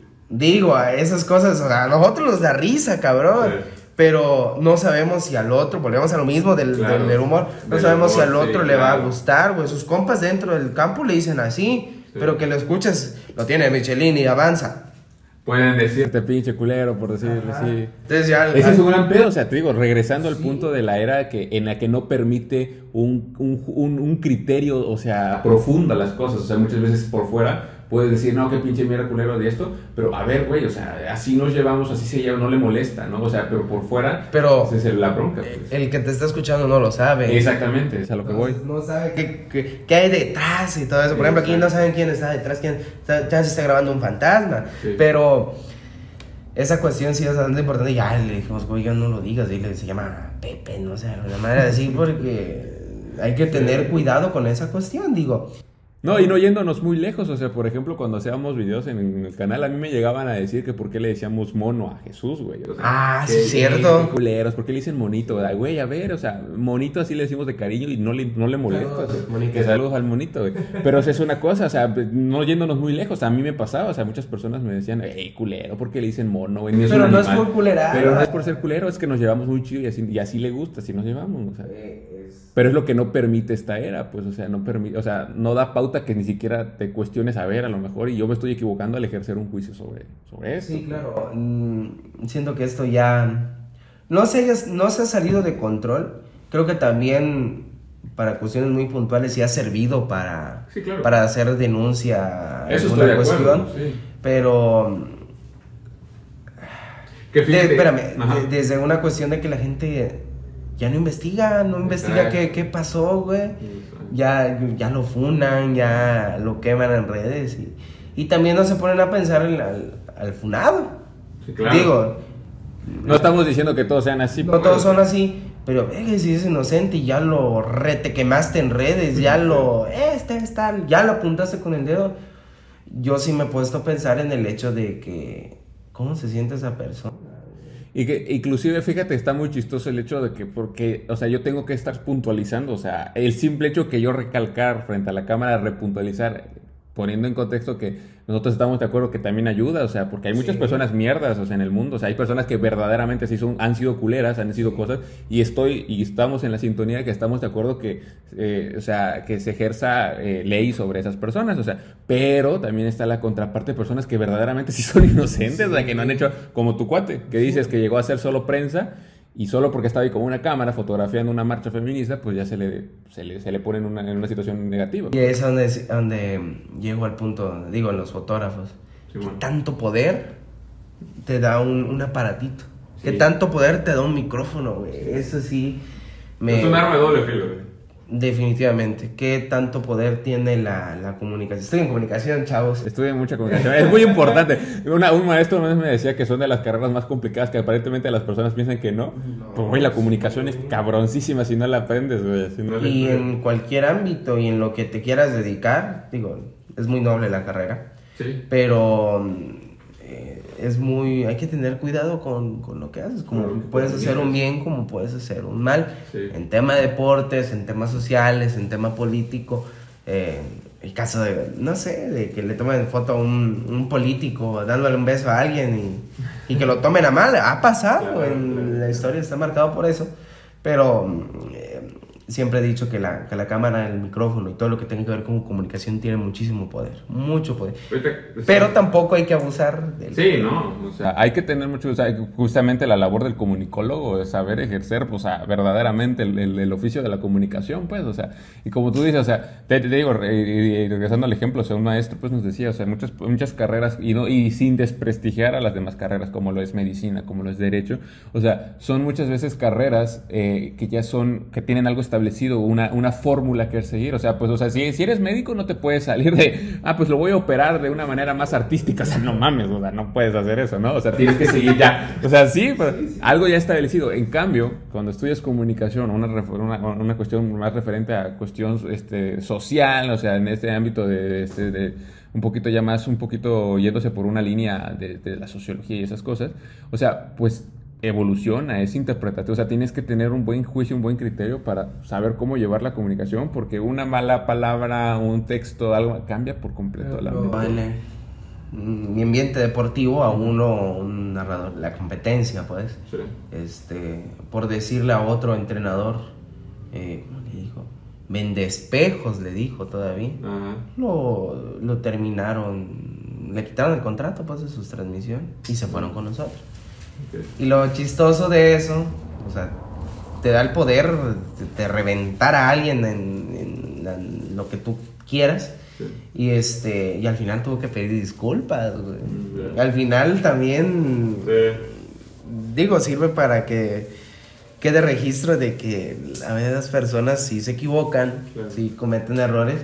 digo, a esas cosas, o sea, a nosotros nos da risa, cabrón. Sí. Pero no sabemos si al otro, volvemos a lo mismo del, claro, del humor, no sabemos humor, si al otro sí, le claro. va a gustar, güey. Sus compas dentro del campo le dicen así, sí. pero que lo escuches, lo tiene Michelin y avanza. Pueden decirte pinche culero, por decirlo así. Entonces ya, ese es un gran pedo, o sea, te digo, regresando al sí. punto de la era que, en la que no permite un, un, un, un criterio, o sea, profunda las cosas, o sea, muchas veces por fuera puedes decir, no, qué pinche mierda culero de esto, pero a ver, güey, o sea, así nos llevamos, así se lleva, no le molesta, ¿no? O sea, pero por fuera, pero esa es la bronca. Pues. El que te está escuchando no lo sabe. Exactamente, es a lo que no, voy. No sabe qué, qué, qué hay detrás y todo eso. Por ejemplo, aquí no saben quién está detrás, quién está, ya se está grabando un fantasma, sí. pero esa cuestión sí es bastante importante. Ya le dijimos, güey, ya no lo digas, dile, se llama Pepe, no sé, la manera de decir, porque hay que tener sí. cuidado con esa cuestión, digo. No, y no yéndonos muy lejos, o sea, por ejemplo, cuando hacíamos videos en el canal, a mí me llegaban a decir que por qué le decíamos mono a Jesús, güey. O sea, ah, sí, es cierto. Culeros, ¿por qué le dicen monito? Güey, a ver, o sea, monito así le decimos de cariño y no le, no le molesta. Claro, que saludos al monito, güey. Pero es una cosa, o sea, no yéndonos muy lejos, a mí me pasaba, o sea, muchas personas me decían, hey, culero, ¿por qué le dicen mono, güey? Pero no animal. Es por culerar. Pero no es por ser culero, es que nos llevamos muy chido y así, y así le gusta, así nos llevamos, o sea. Eh, es... Pero es lo que no permite esta era, pues, o sea, no permite, o sea, no da pauta que ni siquiera te cuestiones a ver, a lo mejor, y yo me estoy equivocando al ejercer un juicio sobre, sobre eso. Sí, claro. Mm, siento que esto ya no se, haya, no se ha salido de control. Creo que también para cuestiones muy puntuales sí ha servido para, sí, claro. para hacer denuncia eso estoy de cuestión. Acuerdo, sí. Pero ¿Qué de, espérame, de, desde una cuestión de que la gente ya no investiga, no investiga qué, qué pasó, güey. Ya, ya lo funan, ya lo queman en redes. Y, y también no se ponen a pensar en, al, al funado. Sí, claro. Digo, no estamos diciendo que todos sean así. No todos son así, pero eh, si es inocente y ya lo rete quemaste en redes, ya lo, este, está, ya lo apuntaste con el dedo. Yo sí me he puesto a pensar en el hecho de que, ¿cómo se siente esa persona? Y que inclusive, fíjate, está muy chistoso el hecho de que, porque, o sea, yo tengo que estar puntualizando, o sea, el simple hecho que yo recalcar frente a la cámara, repuntualizar, poniendo en contexto que nosotros estamos de acuerdo que también ayuda, o sea, porque hay muchas sí. personas mierdas, o sea, en el mundo, o sea, hay personas que verdaderamente sí son, han sido culeras, han sido sí. cosas, y estoy, y estamos en la sintonía de que estamos de acuerdo que, eh, o sea, que se ejerza eh, ley sobre esas personas, o sea, pero también está la contraparte de personas que verdaderamente sí son inocentes, sí. o sea, que no han hecho, como tu cuate, que dices que llegó a ser solo prensa, y solo porque estaba ahí con una cámara fotografiando una marcha feminista, pues ya se le, se le, se le pone en una, en una situación negativa. Y es donde, donde llego al punto, digo, en los fotógrafos. ¿Qué tanto poder te da un, un aparatito? Sí. ¿Qué tanto poder te da un micrófono, güey? Eso sí me... Es un arma de doble filo, güey. Definitivamente. ¿Qué tanto poder tiene la, la comunicación? Estoy en comunicación, chavos. Estudié mucha comunicación. Es muy importante. Una, un maestro una vez me decía que son de las carreras más complicadas, que aparentemente las personas piensan que no. no pues, güey, la comunicación es cabroncísima si no la aprendes, güey. Si no y en cualquier ámbito y en lo que te quieras dedicar, digo, es muy noble la carrera. Sí. Pero eh, es muy... Hay que tener cuidado con, con lo que haces. Como claro, puedes hacer un bien, como puedes hacer un mal. Sí. En tema de deportes, en temas sociales, en tema político. Eh, el caso de, no sé, de que le tomen foto a un, un político dándole un beso a alguien y, y que lo tomen a mal. Ha pasado, claro, en claro. La historia está marcada por eso. Pero... Eh, siempre he dicho que la, que la cámara, el micrófono y todo lo que tenga que ver con comunicación tiene muchísimo poder, mucho poder. Pero tampoco hay que abusar del... Sí, no, o sea, hay que tener mucho, o sea, justamente la labor del comunicólogo es saber ejercer, pues, o sea, verdaderamente el, el, el oficio de la comunicación, pues, o sea, y como tú dices, o sea, te, te digo, re, regresando al ejemplo, o sea, un maestro, pues, nos decía, o sea, muchas, muchas carreras, y, no, y sin desprestigiar a las demás carreras, como lo es medicina, como lo es derecho, o sea, son muchas veces carreras eh, que ya son, que tienen algo establecido, una, una fórmula que seguir, o sea, pues, o sea, si, si eres médico no te puedes salir de, ah, pues lo voy a operar de una manera más artística, o sea, no mames, o sea, no puedes hacer eso, ¿no? O sea, tienes que seguir ya, o sea, sí, pero algo ya establecido. En cambio, cuando estudias comunicación, una, una, una cuestión más referente a cuestión este, social, o sea, en este ámbito de, este, de un poquito ya más, un poquito yéndose por una línea de, de la sociología y esas cosas, o sea, pues evoluciona, es interpretativo, o sea, tienes que tener un buen juicio, un buen criterio para saber cómo llevar la comunicación, porque una mala palabra, un texto, algo cambia por completo la ambiente. Vale. Mi ambiente deportivo a uno, un narrador, la competencia, pues, sí. este, por decirle a otro entrenador, eh, ¿cómo le dijo? Vende espejos, le dijo todavía. Ajá. Lo, lo terminaron, le quitaron el contrato, pues, de sus transmisiones y se fueron con nosotros. Okay. Y lo chistoso de eso, o sea, te da el poder de, de reventar a alguien en, en, en lo que tú quieras. Sí. Y este y al final tuvo que pedir disculpas, güey. Sí. Al final también, sí. digo, sirve para que quede registro de que a veces las personas sí se equivocan, claro. sí cometen errores,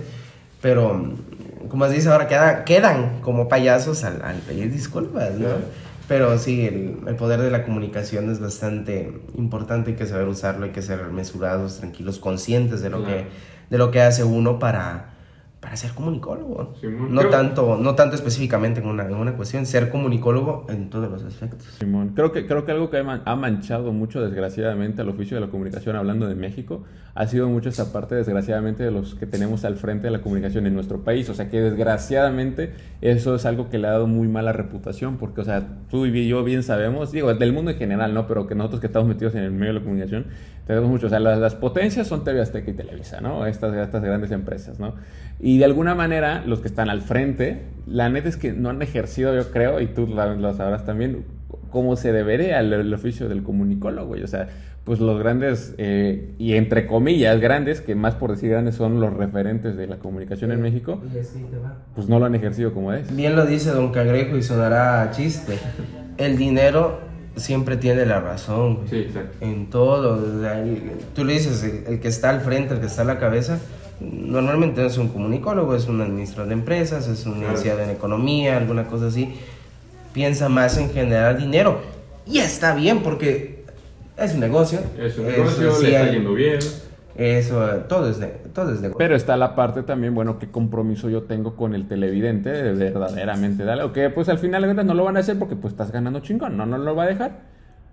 pero como se dice ahora, quedan, quedan como payasos al, al pedir disculpas, ¿no? Sí. Pero sí, el, el poder de la comunicación es bastante importante, hay que saber usarlo, hay que ser mesurados, tranquilos, conscientes de lo, claro. que, de lo que hace uno para, para ser comunicólogo. Simón, no, tanto, no tanto específicamente en una, en una cuestión, ser comunicólogo en todos los aspectos. Simón, creo que, creo que algo que ha manchado mucho, desgraciadamente, al oficio de la comunicación, hablando de México, ha sido mucho esa parte, desgraciadamente, de los que tenemos al frente de la comunicación en nuestro país. O sea, que desgraciadamente eso es algo que le ha dado muy mala reputación, porque, o sea, tú y yo bien sabemos, digo, del mundo en general, ¿no? Pero que nosotros que estamos metidos en el medio de la comunicación, tenemos mucho, o sea, las, las potencias son T V Azteca y Televisa, ¿no? Estas, estas grandes empresas, ¿no? Y de alguna manera, los que están al frente, la neta es que no han ejercido, yo creo, y tú lo, lo sabrás también, cómo se debería el, el oficio del comunicólogo, y, o sea, pues los grandes, eh, y entre comillas grandes, que más por decir grandes son los referentes de la comunicación sí, en México, sí, pues no lo han ejercido como es. Bien lo dice Don Cangrejo y sonará chiste, el dinero siempre tiene la razón, güey. Sí, exacto. En todo, o sea, el, tú le dices, el, el que está al frente, el que está a la cabeza, normalmente no es un comunicólogo, es un administrador de empresas, es un licenciado claro. en economía, alguna cosa así, piensa más en generar dinero, y está bien porque es un negocio. Es un negocio, eso, le sí, está yendo bien. Eso, todo es, de, todo es negocio. Pero está la parte también, bueno, qué compromiso yo tengo con el televidente de verdaderamente darle, o que pues al final de cuentas no lo van a hacer porque pues estás ganando chingón, no, no lo va a dejar.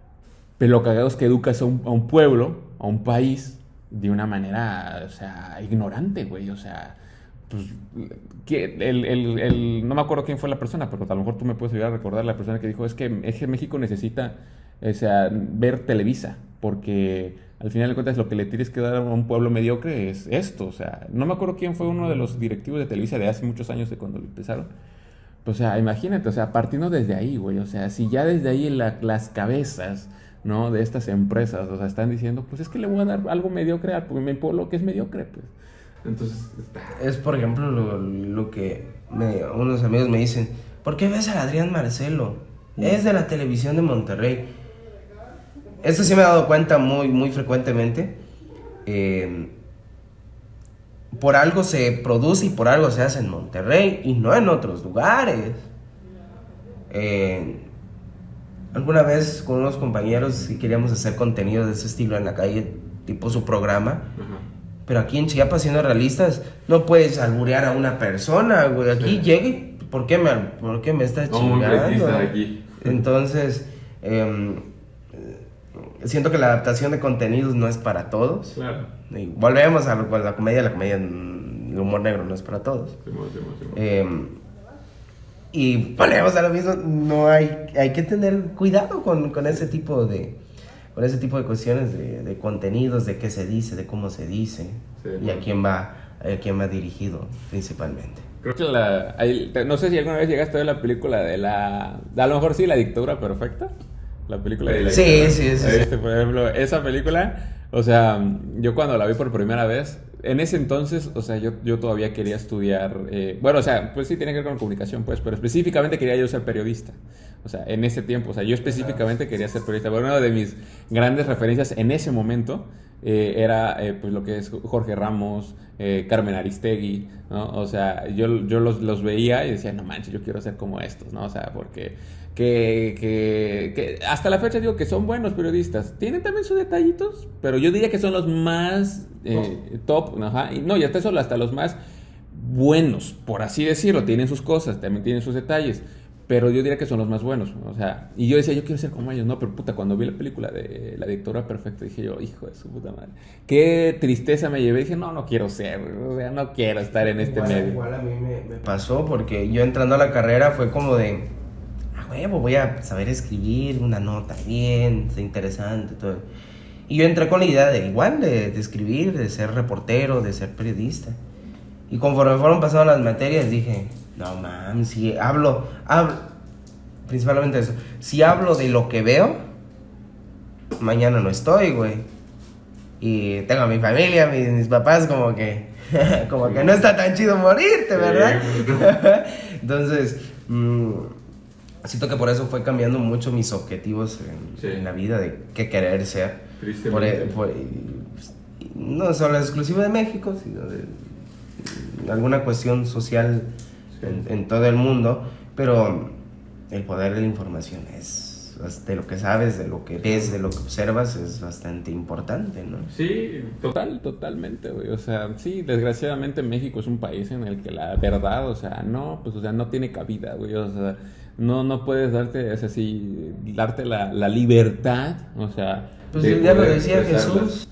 Pero lo cagado es que educas a un, a un pueblo, a un país, de una manera, o sea, ignorante, güey, o sea, pues, que el, el, el, no me acuerdo quién fue la persona, pero a lo mejor tú me puedes ayudar a recordar la persona que dijo, es que, es que México necesita, o sea, ver Televisa, porque al final de cuentas lo que le tienes que dar a un pueblo mediocre es esto, o sea, no me acuerdo quién fue uno de los directivos de Televisa de hace muchos años de cuando lo empezaron, pues, o sea, imagínate, o sea, partiendo desde ahí, güey, o sea, si ya desde ahí la, las cabezas, ¿no? De estas empresas, o sea, están diciendo, pues es que le voy a dar algo mediocre a mi pueblo que es mediocre, pues. Entonces, es por ejemplo lo, lo que me, unos amigos me dicen, ¿por qué ves al Adrián Marcelo? Es de la televisión de Monterrey. Esto sí me he dado cuenta muy, muy frecuentemente. Eh, por algo se produce y por algo se hace en Monterrey y no en otros lugares. Eh, alguna vez con unos compañeros queríamos hacer contenido de ese estilo en la calle, tipo su programa. Uh-huh. Pero aquí en Chiapas, siendo realistas, no puedes alburear a una persona, güey. Aquí sí. Llegue, ¿por qué me, por qué me estás no, chingando? Aquí. Entonces, eh, siento que la adaptación de contenidos no es para todos. Claro. Y volvemos a la comedia, la comedia, el humor negro no es para todos. Sí, sí, sí, sí. Eh, y volvemos a lo mismo, no hay, hay que tener cuidado con, con ese tipo de, con ese tipo de cuestiones de, de contenidos, de qué se dice, de cómo se dice, sí, y a quién va, a quién va dirigido principalmente. Creo que la, hay, no sé si alguna vez llegaste a ver la película de la, a lo mejor sí, La Dictadura Perfecta. La película de la sí, dictadura. Sí, sí, sí. Este, por ejemplo, esa película, o sea, yo cuando la vi por primera vez, en ese entonces, o sea, yo, yo todavía quería estudiar, eh, bueno, o sea, pues sí tiene que ver con comunicación, pues, pero específicamente quería yo ser periodista. O sea, en ese tiempo, o sea, yo específicamente quería ser periodista. Bueno, una de mis grandes referencias en ese momento eh, era, eh, pues, lo que es Jorge Ramos, eh, Carmen Aristegui, ¿no? O sea, yo, yo los, los veía y decía, no manches, yo quiero ser como estos, ¿no? O sea, porque... Que, que, que hasta la fecha digo que son buenos periodistas. Tienen también sus detallitos, pero yo diría que son los más eh, oh. top, ajá, y no, y hasta eso, hasta los más buenos, por así decirlo. Tienen sus cosas, también tienen sus detalles, pero yo diría que son los más buenos. O sea, y yo decía, yo quiero ser como ellos, no, pero puta, cuando vi la película de La Dictadura Perfecta, dije yo, hijo de su puta madre, qué tristeza me llevé. Dije, no, no quiero ser, o sea, no quiero estar en este igual, medio. Igual a mí me, me pasó, porque yo entrando a la carrera fue como de... Huevo, voy a saber escribir una nota bien, es interesante, todo. Y yo entré con la idea de igual, de, de escribir, de ser reportero, de ser periodista. Y conforme fueron pasando las materias, dije, no mames, si hablo, hablo, principalmente eso, si hablo de lo que veo, mañana no estoy, güey. Y tengo a mi familia, mis, mis papás, como que, como que no está tan chido morirte, ¿verdad? Entonces, mmm, siento que por eso fue cambiando mucho mis objetivos en, sí. en la vida, de qué querer ser. Por, por, no solo exclusivo de México, sino de, de alguna cuestión social sí. en, en todo el mundo. Pero el poder de la información es, de lo que sabes, de lo que ves, de lo que observas, es bastante importante, ¿no? Sí, total, totalmente, güey. O sea, sí, desgraciadamente México es un país en el que la verdad, o sea, no, pues, o sea, no tiene cabida, güey. O sea, no, no puedes darte, es así, darte la, la libertad, o sea... Pues de ya lo decía Jesús.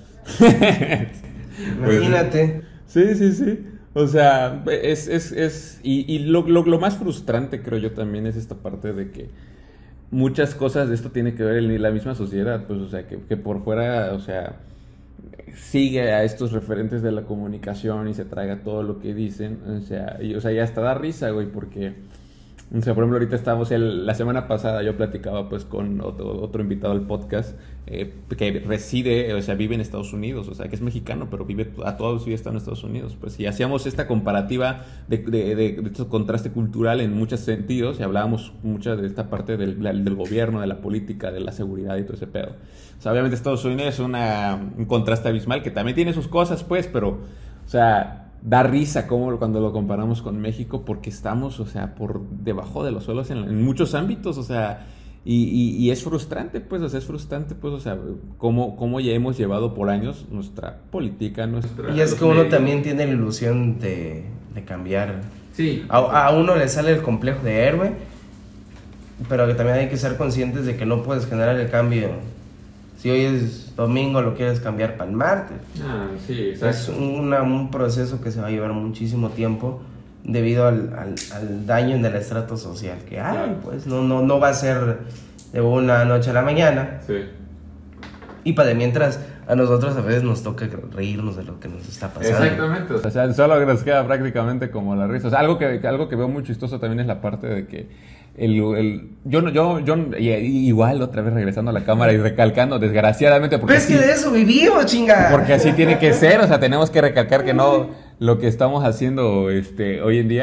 Imagínate. Sí, sí, sí. O sea, es, es, es, y, y lo, lo, lo más frustrante, creo yo, también es esta parte de que muchas cosas de esto tiene que ver en la misma sociedad, pues, o sea, que, que por fuera, o sea, sigue a estos referentes de la comunicación y se traiga todo lo que dicen, o sea, y, o sea, ya hasta da risa, güey, porque... O sea, por ejemplo, ahorita estábamos, el, la semana pasada yo platicaba pues con otro, otro invitado al podcast eh, que reside, o sea, vive en Estados Unidos, o sea, que es mexicano, pero vive a toda su vida está en Estados Unidos, pues, y hacíamos esta comparativa de, de, de, de este contraste cultural en muchos sentidos, y hablábamos mucho de esta parte del, del gobierno, de la política, de la seguridad y todo ese pedo. O sea, obviamente Estados Unidos es una, un contraste abismal que también tiene sus cosas, pues, pero, o sea... Da risa como cuando lo comparamos con México, porque estamos, o sea, por debajo de los suelos en, en muchos ámbitos, o sea, y, y, y es frustrante, pues, o sea, es frustrante, pues, o sea, cómo, cómo ya hemos llevado por años nuestra política, nuestra... Y es que uno medios. También tiene la ilusión de, de cambiar. Sí. A, a uno le sale el complejo de héroe, pero que también hay que ser conscientes de que no puedes generar el cambio. Si hoy es domingo, lo quieres cambiar para el martes. Ah, sí, exacto. Es una, un proceso que se va a llevar muchísimo tiempo debido al, al, al daño en el estrato social que hay. Claro. Pues no, no, no va a ser de una noche a la mañana. Sí. Y para de mientras, a nosotros a veces nos toca reírnos de lo que nos está pasando. Exactamente. O sea, solo nos queda prácticamente como la risa. O sea, algo que, algo que veo muy chistoso también es la parte de que El, el, yo, yo, yo, igual otra vez regresando a la cámara y recalcando, desgraciadamente, porque ¿ves que de eso vivimos, chinga? Porque así tiene que ser, o sea, tenemos que recalcar que no lo que estamos haciendo este, hoy en día,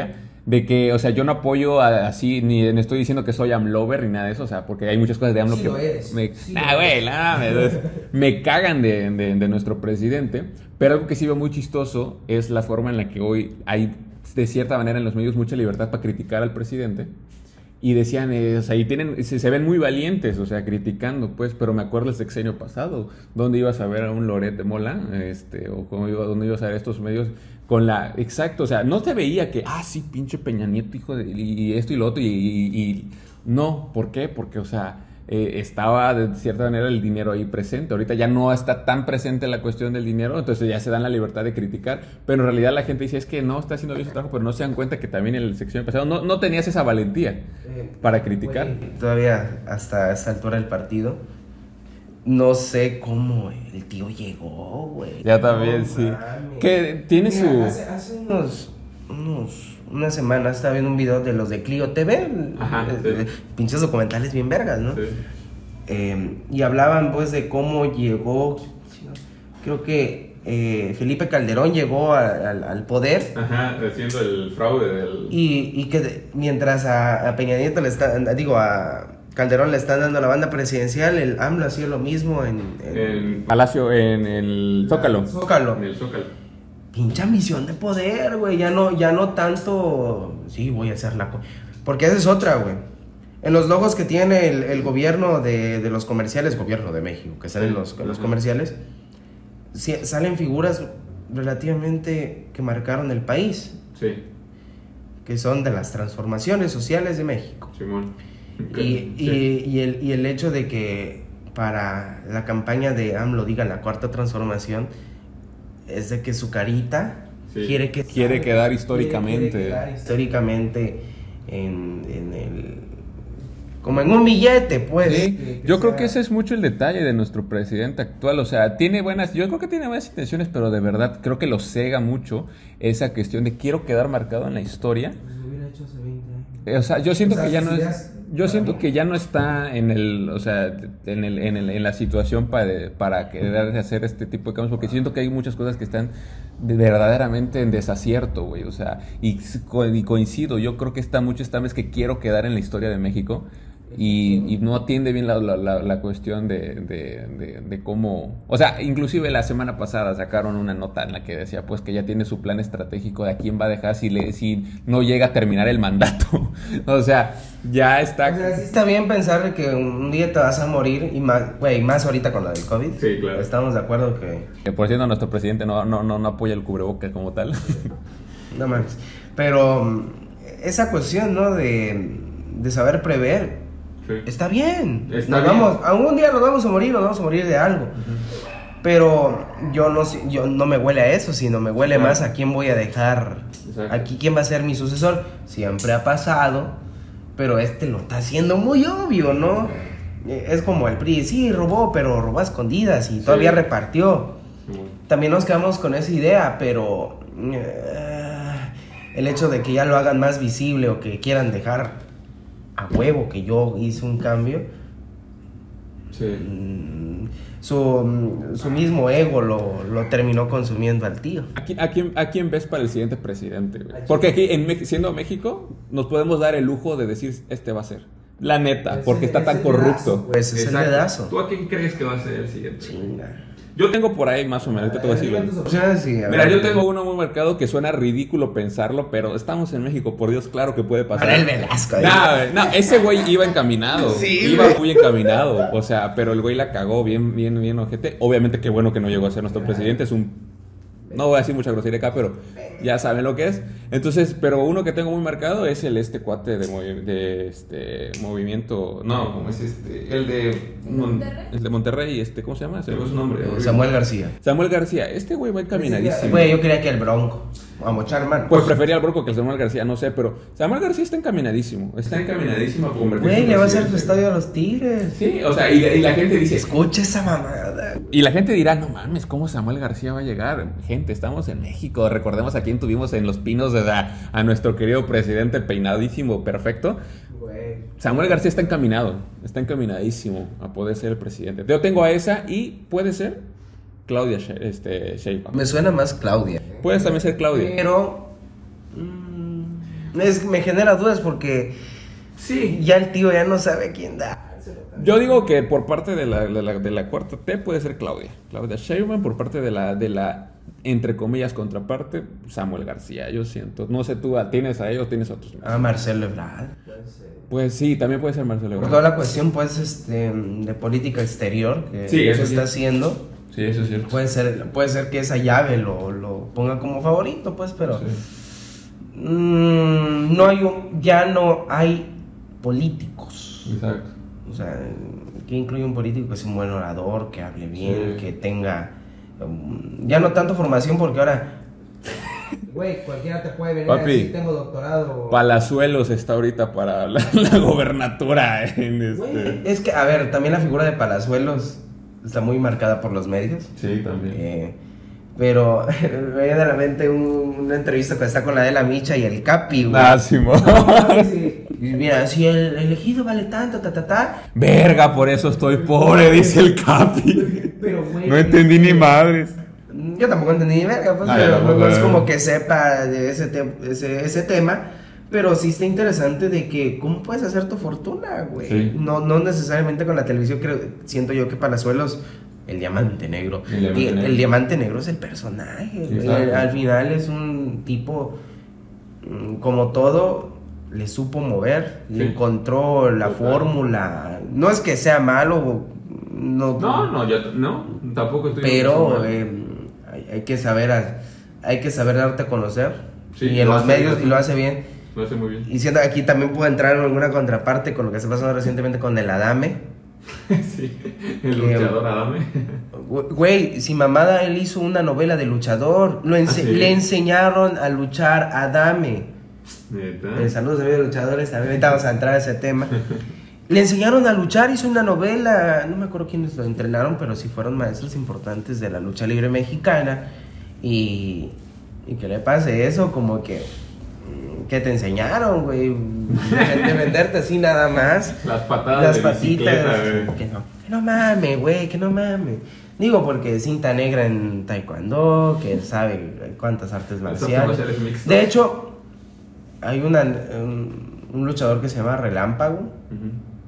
de que, o sea, yo no apoyo a- así, ni, ni estoy diciendo que soy AMLover ni nada de eso, o sea, porque hay muchas cosas de AMLO Sí que lo eres, me, sí nah, lo güey, eres. nah, me, me cagan de, de- de nuestro presidente, pero algo que sí veo muy chistoso es la forma en la que hoy hay, de cierta manera, en los medios mucha libertad para criticar al presidente. Y decían, eh, o sea, y tienen, se, se ven muy valientes, o sea, criticando, pues, pero me acuerdo el sexenio pasado, donde ibas a ver a un Loret de Mola, este, o cómo iba, donde ibas a ver estos medios con la, exacto, o sea, no se veía que, ah, sí, pinche Peña Nieto, hijo de, y, y esto y lo otro, y, y- y- no, ¿por qué? Porque, o sea, eh, estaba de cierta manera el dinero ahí presente. Ahorita ya no está tan presente la cuestión del dinero, entonces ya se dan la libertad de criticar. Pero en realidad la gente dice, es que no está haciendo bien su trabajo, pero no se dan cuenta que también en el sexenio pasado no, no tenías esa valentía Eh, para criticar. güey, todavía hasta esta altura del partido, no sé cómo el tío llegó, güey. Ya también, No sí. mames. Que tiene Mira, su... Hace, hace unos, unos, una semana estaba viendo un video de los de Clio T V. Ajá, eh, sí. eh, Pinches documentales bien vergas, ¿no? Sí. Eh, y hablaban pues de cómo llegó, creo que eh, Felipe Calderón llegó a- al, al poder. Ajá, haciendo el fraude del... Y, y que de- mientras a, a Peña Nieto le están, digo, a Calderón le están dando la banda presidencial, el AMLO hacía lo mismo en, en- En Palacio, en el Zócalo. Zócalo. En el Zócalo. Pincha ambición de poder, güey. Ya no, ya no tanto. Sí, voy a hacer la. co- Porque esa es otra, güey. En los logos que tiene el, el gobierno de, de los comerciales, gobierno de México, que salen Sí. los, los Ajá. comerciales, sí, salen figuras relativamente que marcaron el país, Sí, que son de las transformaciones sociales de México. Simón. Y, y, y el, y el hecho de que para la campaña de AMLO diga la cuarta transformación es de que su carita Sí. quiere que Quiere quedar quiere- históricamente. quiere quedar históricamente en, en el como en un billete, pues. Sí, que- que yo creo sea- que ese es mucho el detalle de nuestro presidente actual, o sea, tiene buenas, yo creo que tiene buenas intenciones, pero de verdad creo que lo cega mucho esa cuestión de quiero quedar marcado en la historia. Pues lo hubiera hecho hace veinte años. Eh, O sea, yo siento O sea, que ya sus no es, ideas, yo para siento mí. que ya no está en el, o sea, en el, en el, en la situación para, para querer hacer este tipo de cambios, porque siento que hay muchas cosas que están de- verdaderamente en desacierto, güey, o sea, y, co- y coincido, yo creo que está mucho esta vez que quiero quedar en la historia de México. Y, y no atiende bien la, la, la, la cuestión de, de, de, de cómo... O sea, inclusive la semana pasada sacaron una nota en la que decía pues que ya tiene su plan estratégico de a quién va a dejar si, le, si no llega a terminar el mandato. O sea, ya está... O sea, sí está bien pensar de que un día te vas a morir y más, güey, más ahorita con la del COVID. Sí, claro. Estamos de acuerdo que Que por cierto, nuestro presidente no, no, no, no apoya el cubreboca como tal. no mames. Pero mm, esa cuestión, ¿no? De, de saber prever. Sí. Está bien. Está Nos bien. vamos, algún día nos vamos a morir, nos vamos a morir de algo. Pero yo no, sé- yo no me huele a eso, sino me huele Claro. más a quién voy a dejar. Exacto. Aquí quién va a ser mi sucesor. Siempre ha pasado, pero este lo está haciendo muy obvio, ¿no? Eh, Es como el P R I, sí, robó, pero robó a escondidas y todavía Sí. repartió. También nos quedamos con esa idea, pero eh, el hecho de que ya lo hagan más visible o que quieran dejar a huevo que yo hice un cambio, Sí. mm, su, su mismo ego lo, lo terminó consumiendo al tío. ¿A quién, a, quién, ¿A quién ves para el siguiente presidente, güey? Porque aquí, en, Mex- siendo México, nos podemos dar el lujo de decir, este va a ser. La neta, Ese- porque está ese tan dedazo, corrupto. pues, es el dedazo. ¿Tú a quién crees que va a ser el siguiente? Chinga. Yo tengo por ahí más o menos, ahorita te voy a decir, güey. Opciones y, a Mira, ver, yo tengo uno muy marcado que suena ridículo pensarlo, pero estamos en México, por Dios, claro que puede pasar. Manuel Velasco. ¿eh? No, güey, no, ese güey iba encaminado. Sí, iba güey. muy encaminado. O sea, pero el güey la cagó bien, bien, bien ojete. Obviamente, qué bueno que no llegó a ser nuestro presidente. Es un. No voy a decir mucha grosería acá, pero ya saben lo que es. Entonces, pero uno que tengo muy marcado es el este cuate de, movi- de este movimiento. No, ¿cómo es este? El de. Mon- ¿Monterrey? el de Monterrey, este, ¿cómo se llama? Se me fue su nombre. Samuel García. Samuel García. Este güey va encaminadísimo. Güey, yo quería que el Bronco. A mochar, man. Pues prefería al Bronco que el Samuel García, no sé, pero Samuel García está encaminadísimo. Está encaminadísimo a convertirse Güey, en le va a hacer su presidente. estadio a los Tigres. Sí, o sea, y, y la gente dice. Escucha esa mamada. Y la gente dirá, no mames, ¿cómo Samuel García va a llegar? Gente, estamos en México. Recordemos a quién tuvimos en Los Pinos, o sea, a nuestro querido presidente peinadísimo, perfecto. Güey. Samuel García está encaminado, está encaminadísimo a poder ser el presidente. Yo tengo a esa y puede ser Claudia She- este, Sheinbaum. Me suena más Claudia. Puede también ser Claudia. Pero. mm, Es, me genera dudas porque Sí. ya el tío ya no sabe a quién da. Yo digo que por parte de la, de la, de la cuarta T puede ser Claudia. Claudia Sheinbaum, por parte de la, de la, entre comillas, contraparte, Samuel García, yo siento. No sé, tú tienes a ellos o tienes a otros más. Ah, Marcelo Ebrard. Pues sí, también puede ser Marcelo Por Ebrard. toda la cuestión, pues, este, de política exterior que Sí, se eso está sí. haciendo. Sí, eso es cierto. Puede ser, puede ser que esa llave lo, lo ponga como favorito, pues, pero Sí. mm, no hay un- ya no hay políticos. Exacto. O sea, ¿qué incluye un político? Que sea un buen orador, que hable bien, Sí. que tenga um, ya no tanto formación, porque ahora, güey, cualquiera te puede venir Papi, a decir tengo doctorado. Palazuelos está ahorita para la, la gobernatura en este. Güey, es que, a ver, también la figura de Palazuelos está muy marcada por los medios. Sí, también. Eh, pero me viene a la mente un- una entrevista que está con la de la Micha y el Capi, güey. Ah, Simón. Sí. Y mira, si el elegido vale tanto, ta, ta, ta. Verga, por eso estoy pobre, dice el Capi. Pero, güey, No entendí ni madres. Yo tampoco entendí ni verga, pues, Ah, pero ya, no, no pues, es eh. como que sepa de ese, te- ese, ese tema. Pero sí está interesante de que cómo puedes hacer tu fortuna, güey. Sí. No, no necesariamente con la televisión, creo, siento yo que Palazuelos, el diamante negro. El diamante y el, negro. diamante negro es el personaje. Sí, güey. claro. Al final es un tipo, mm, como todo, le supo mover, le Sí. encontró la Total. fórmula. No es que sea malo, no, No, no, yo no, tampoco estoy. pero eh, hay, hay que saber a- hay que saber darte a conocer, Sí, y en lo los hace- medios y lo hace bien. Lo hace muy bien. Y siento que aquí también puedo entrar en alguna contraparte con lo que está pasando recientemente con el Adame. Sí, el Que- luchador Adame. Güey, si mamada él hizo una novela de luchador, lo ense- ¿Ah, sí? le enseñaron a luchar a Adame. Neta. Eh, saludos amigos luchadores, también ahorita vamos a entrar a ese tema. Le enseñaron a luchar, hizo una novela, no me acuerdo quiénes lo entrenaron, pero sí fueron maestros importantes de la lucha libre mexicana. Y, y que le pase eso, como que, mm, que te enseñaron, güey, de, de venderte así nada más. Las patadas Las de patitas, bicicleta, güey. que no, que no mames, güey, que no mames. Digo, porque cinta negra en taekwondo, que sabe cuántas artes marciales. marciales mixtas. De hecho, hay una, un, un luchador que se llama Relámpago, Ujú.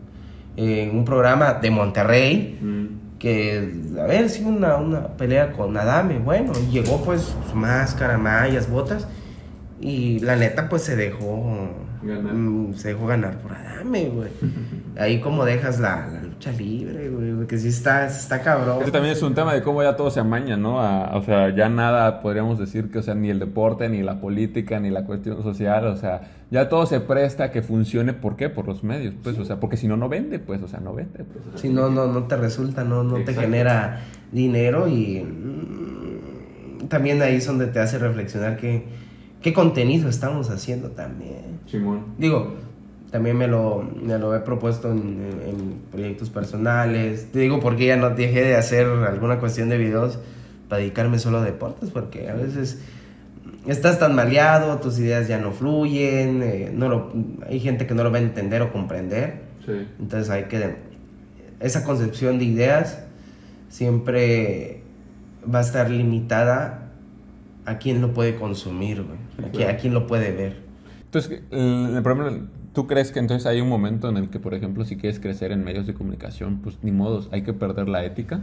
en un programa de Monterrey, Mm. que, a ver, sí, una, una pelea con Adame. Bueno, llegó pues su máscara, mallas, botas, y la neta pues se dejó Ganar. mm, se dejó ganar por Adame, güey. Ahí como dejas la, la lucha libre, güey, porque sí está, está cabrón. Este también es un tema de cómo ya todo se amaña, ¿no? A- o sea, ya nada podríamos decir que, o sea, ni el deporte, ni la política, ni la cuestión social, o sea, ya todo se presta a que funcione, ¿por qué? Por los medios, pues, o sea, porque si no, no vende, pues, o sea, no vende, pues. o sea. Si no, no, no te resulta, no, no te Exacto. genera dinero, y mm, también ahí es donde te hace reflexionar qué, qué contenido estamos haciendo también. Simón. Digo, también me lo, me lo he propuesto en, en- en proyectos personales. Te digo porque ya no dejé de hacer alguna cuestión de videos para dedicarme solo a deportes, porque a veces estás tan maleado, tus ideas ya no fluyen, eh, no lo, hay gente que no lo va a entender o comprender. Sí. Entonces hay que... Esa concepción de ideas siempre va a estar limitada a quien lo puede consumir, güey. A, quien, a quien lo puede ver. Entonces, el, el problema, ¿tú crees que entonces hay un momento en el que, por ejemplo, si quieres crecer en medios de comunicación, pues ni modos, hay que perder la ética?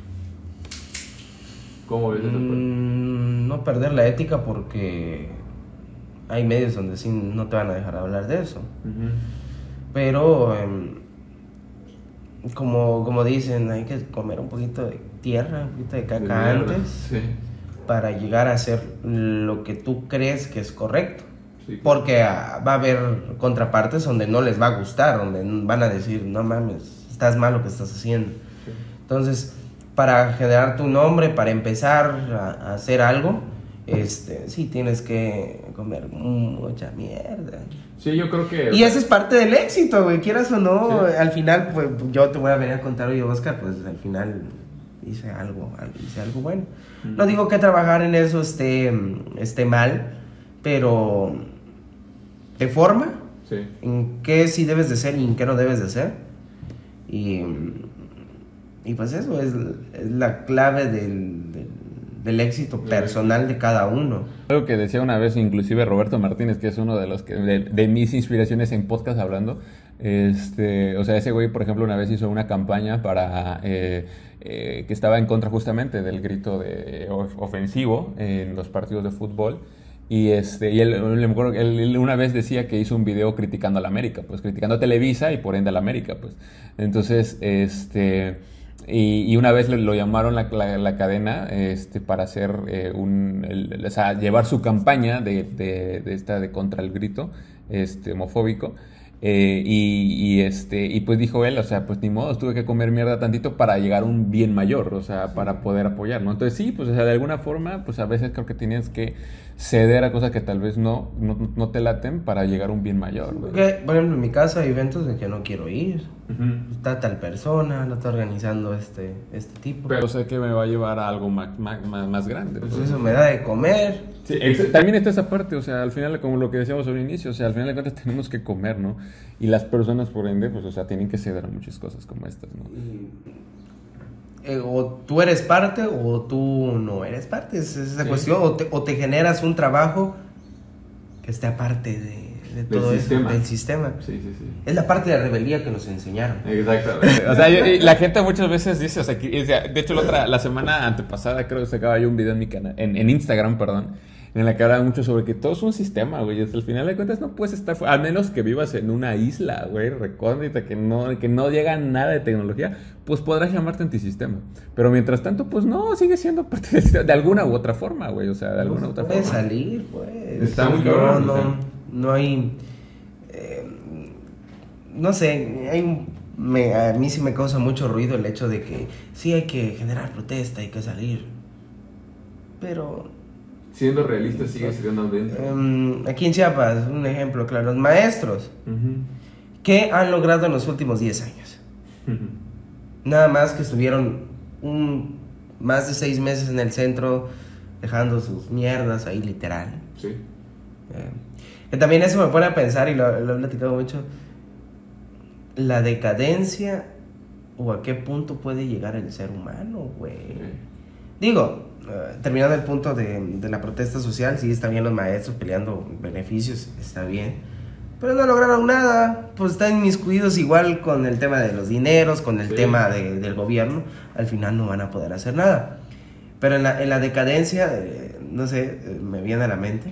¿Cómo ves esa parte? Mm, no perder la ética, porque hay medios donde sí no te van a dejar hablar de eso. Ujú. Pero, em, como, como dicen, hay que comer un poquito de tierra, un poquito de De caca mierda, antes, Sí. para llegar a hacer lo que tú crees que es correcto. Sí. Porque ah, va a haber contrapartes donde no les va a gustar, donde van a decir, no mames, estás mal lo que estás haciendo. Sí. Entonces, para generar tu nombre, para empezar a, a hacer algo, este, sí tienes que comer mucha mierda. Sí, yo creo que... Y ese es parte del éxito, güey, quieras o no. Sí. Al final, pues yo te voy a venir a contar, oye, Oscar, pues al final hice algo, al- hice algo bueno. Mm. No digo que trabajar en eso esté, esté mal, pero te forma Sí. en qué sí debes de ser y en qué no debes de ser. Y, y pues eso es, es la clave del, del, del éxito personal de cada uno. Algo que decía una vez inclusive Roberto Martínez, que es uno de los que de, de mis inspiraciones en podcast hablando, este, o sea, ese güey, por ejemplo, una vez hizo una campaña para eh, eh, que estaba en contra justamente del grito de of- ofensivo en los partidos de fútbol. Y, este, y él, él, me acuerdo que él, él una vez decía que hizo un video criticando a la América, pues criticando a Televisa y por ende a la América, pues. Entonces, este, y, y una vez lo, lo llamaron la, la, la cadena este, para hacer eh, un, el, o sea, llevar su campaña de, de, de esta de contra el grito este, homofóbico. Eh, y, y, este, y pues dijo él, o sea, pues ni modo, tuve que comer mierda tantito para llegar a un bien mayor, o sea, para poder apoyar, ¿no? Entonces sí, pues o sea, de alguna forma, pues a veces creo que tienes que ceder a cosas que tal vez no, no, no te laten para llegar a un bien mayor, ¿no? Porque, por ejemplo, en mi casa hay eventos de que no quiero ir. Uh-huh. Está tal persona, lo está organizando este, este tipo. Pero sé que me va a llevar a algo más, más, más, más grande. Pues Pues eso me da de comer. Sí, ex- también está esa parte, o sea, al final, como lo que decíamos al inicio, o sea, al final de cuentas tenemos que comer, ¿no? Y las personas, por ende, pues, o sea, tienen que ceder a muchas cosas como estas, ¿no? Eh, o tú eres parte o tú no eres parte. Es es esa Sí. cuestión. O te, o te generas un trabajo que esté aparte de, de todo eso, sistema. del sistema. Sí, sí, sí. Es la parte de la rebeldía que nos enseñaron. Exactamente. O sea, yo- y la gente muchas veces dice, o sea, que, o sea, de hecho la otra, la semana antepasada creo que sacaba yo un video en mi canal, en, en Instagram, perdón, en la que hablaba mucho sobre que todo es un sistema, güey. Hasta el final de cuentas no puedes estar, fu- al menos que vivas en una isla, güey, recóndita, que no, que no llega nada de tecnología, pues podrás llamarte antisistema. Pero mientras tanto, pues no, sigue siendo parte del sistema, de alguna u otra forma, güey, o sea, de alguna u otra Puedes forma. salir, pues. Está muy no, cabrón, no, o sea. no hay. eh, no sé, hay un- me, a mí sí me causa mucho ruido el hecho de que sí hay que generar protesta, hay que salir. Pero Siendo realista sigue siendo dentro. em, aquí en Chiapas, un ejemplo claro, los maestros, ¿qué han logrado en los últimos diez años? Nada más que estuvieron un, más de seis meses en el centro dejando sus mierdas ahí literal. Sí. Eh, que también eso me pone a pensar y lo, lo he platicado mucho. La decadencia o a qué punto puede llegar el ser humano, güey. Digo, eh, terminando el punto de, de la protesta social, sí está bien los maestros peleando beneficios, está bien. Pero no lograron nada, pues están inmiscuidos igual con el tema de los dineros, con el Sí. tema de, del gobierno. Al final no van a poder hacer nada. Pero en la, en la decadencia, eh, no sé, eh, me viene a la mente.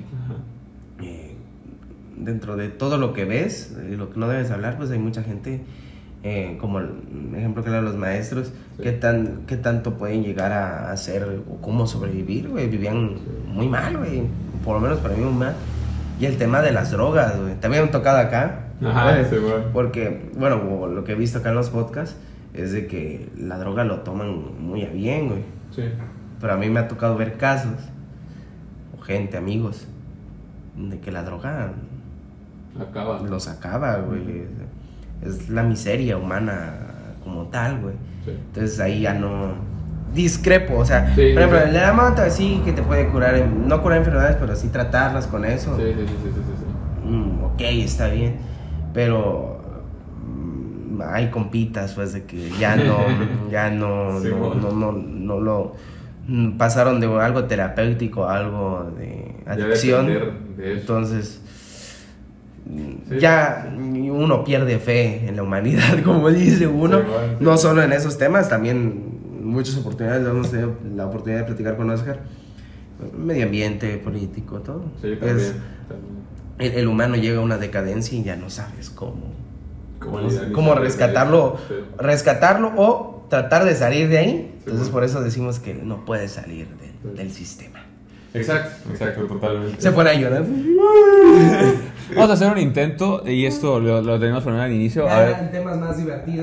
Eh, dentro de todo lo que ves, eh, lo que no debes hablar, pues hay mucha gente, eh, como el ejemplo que eran los maestros, Sí. qué tan, qué tanto pueden llegar a hacer o cómo sobrevivir, güey. Vivían muy mal, güey. Por lo menos para mí muy mal. Y el tema de las drogas, güey. También han tocado acá. Ajá, güey, sí, güey. Porque, bueno, lo que he visto acá en los podcasts es de que la droga lo toman muy a bien, güey. Sí. Pero a mí me ha tocado ver casos, o gente, amigos, de que la droga Acaba. los acaba, güey. Es la miseria humana como tal, güey. Sí. Entonces ahí ya no discrepo, o sea, Sí, por ejemplo, sí. el de la mota sí que te puede curar, en- no curar enfermedades, pero sí tratarlas con eso. Sí, sí, sí, sí, sí, sí. Mm, ok, está bien, pero mm, hay compitas, pues, de que ya no, ya no, Sí, no, bueno. no, no, no lo mm, pasaron de algo terapéutico a algo de Ya adicción. depender de eso. Entonces, mm, Sí. ya uno pierde fe en la humanidad, como dice uno, Sí, bueno, sí. no solo en esos temas, también muchas oportunidades, hemos tenido la oportunidad de platicar con Oscar, medio ambiente, político, todo. Sí, Es- también. también. el, el humano llega a una decadencia y ya no sabes cómo, Cómo cómo, lidiar cómo con eso. rescatarlo, Sí. rescatarlo o tratar de salir de ahí. Sí, Entonces bueno. por eso decimos que no puede salir del, del sistema. Exacto, exacto, totalmente. Se pone a llorar. Vamos a hacer un intento y esto lo, lo tenemos primero al inicio. A ver. temas más divertidos.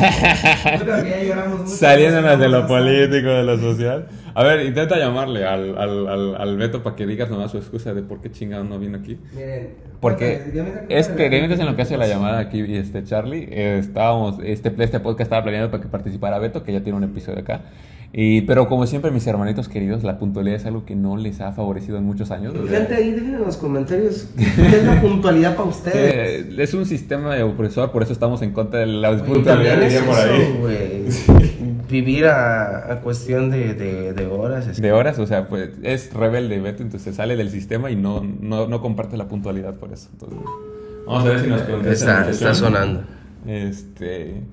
Saliéndonos de lo político, de lo social. A ver, intenta llamarle al, al, al, al Beto para que digas nomás su excusa de por qué chingado no vino aquí. Miren, Porque es que mientras en lo que hace la llamada aquí este Charlie, eh, estábamos, este, este podcast estaba planeado para que participara Beto, que ya tiene un episodio acá. Y, pero como siempre, mis hermanitos queridos, la puntualidad es algo que no les ha favorecido en muchos años. O sea, gente, ahí dejen en los comentarios qué es la puntualidad para ustedes. que es un sistema de opresor, por eso estamos en contra de la Oye, puntualidad. también es diría por eso, ahí. güey. Vivir a, a cuestión de, de, de horas. es- De horas, o sea, pues es rebelde Beto, entonces sale del sistema y no, no, no comparte la puntualidad por eso. Entonces, vamos a ver si nos contesta. Está, la está sesión. sonando. Este.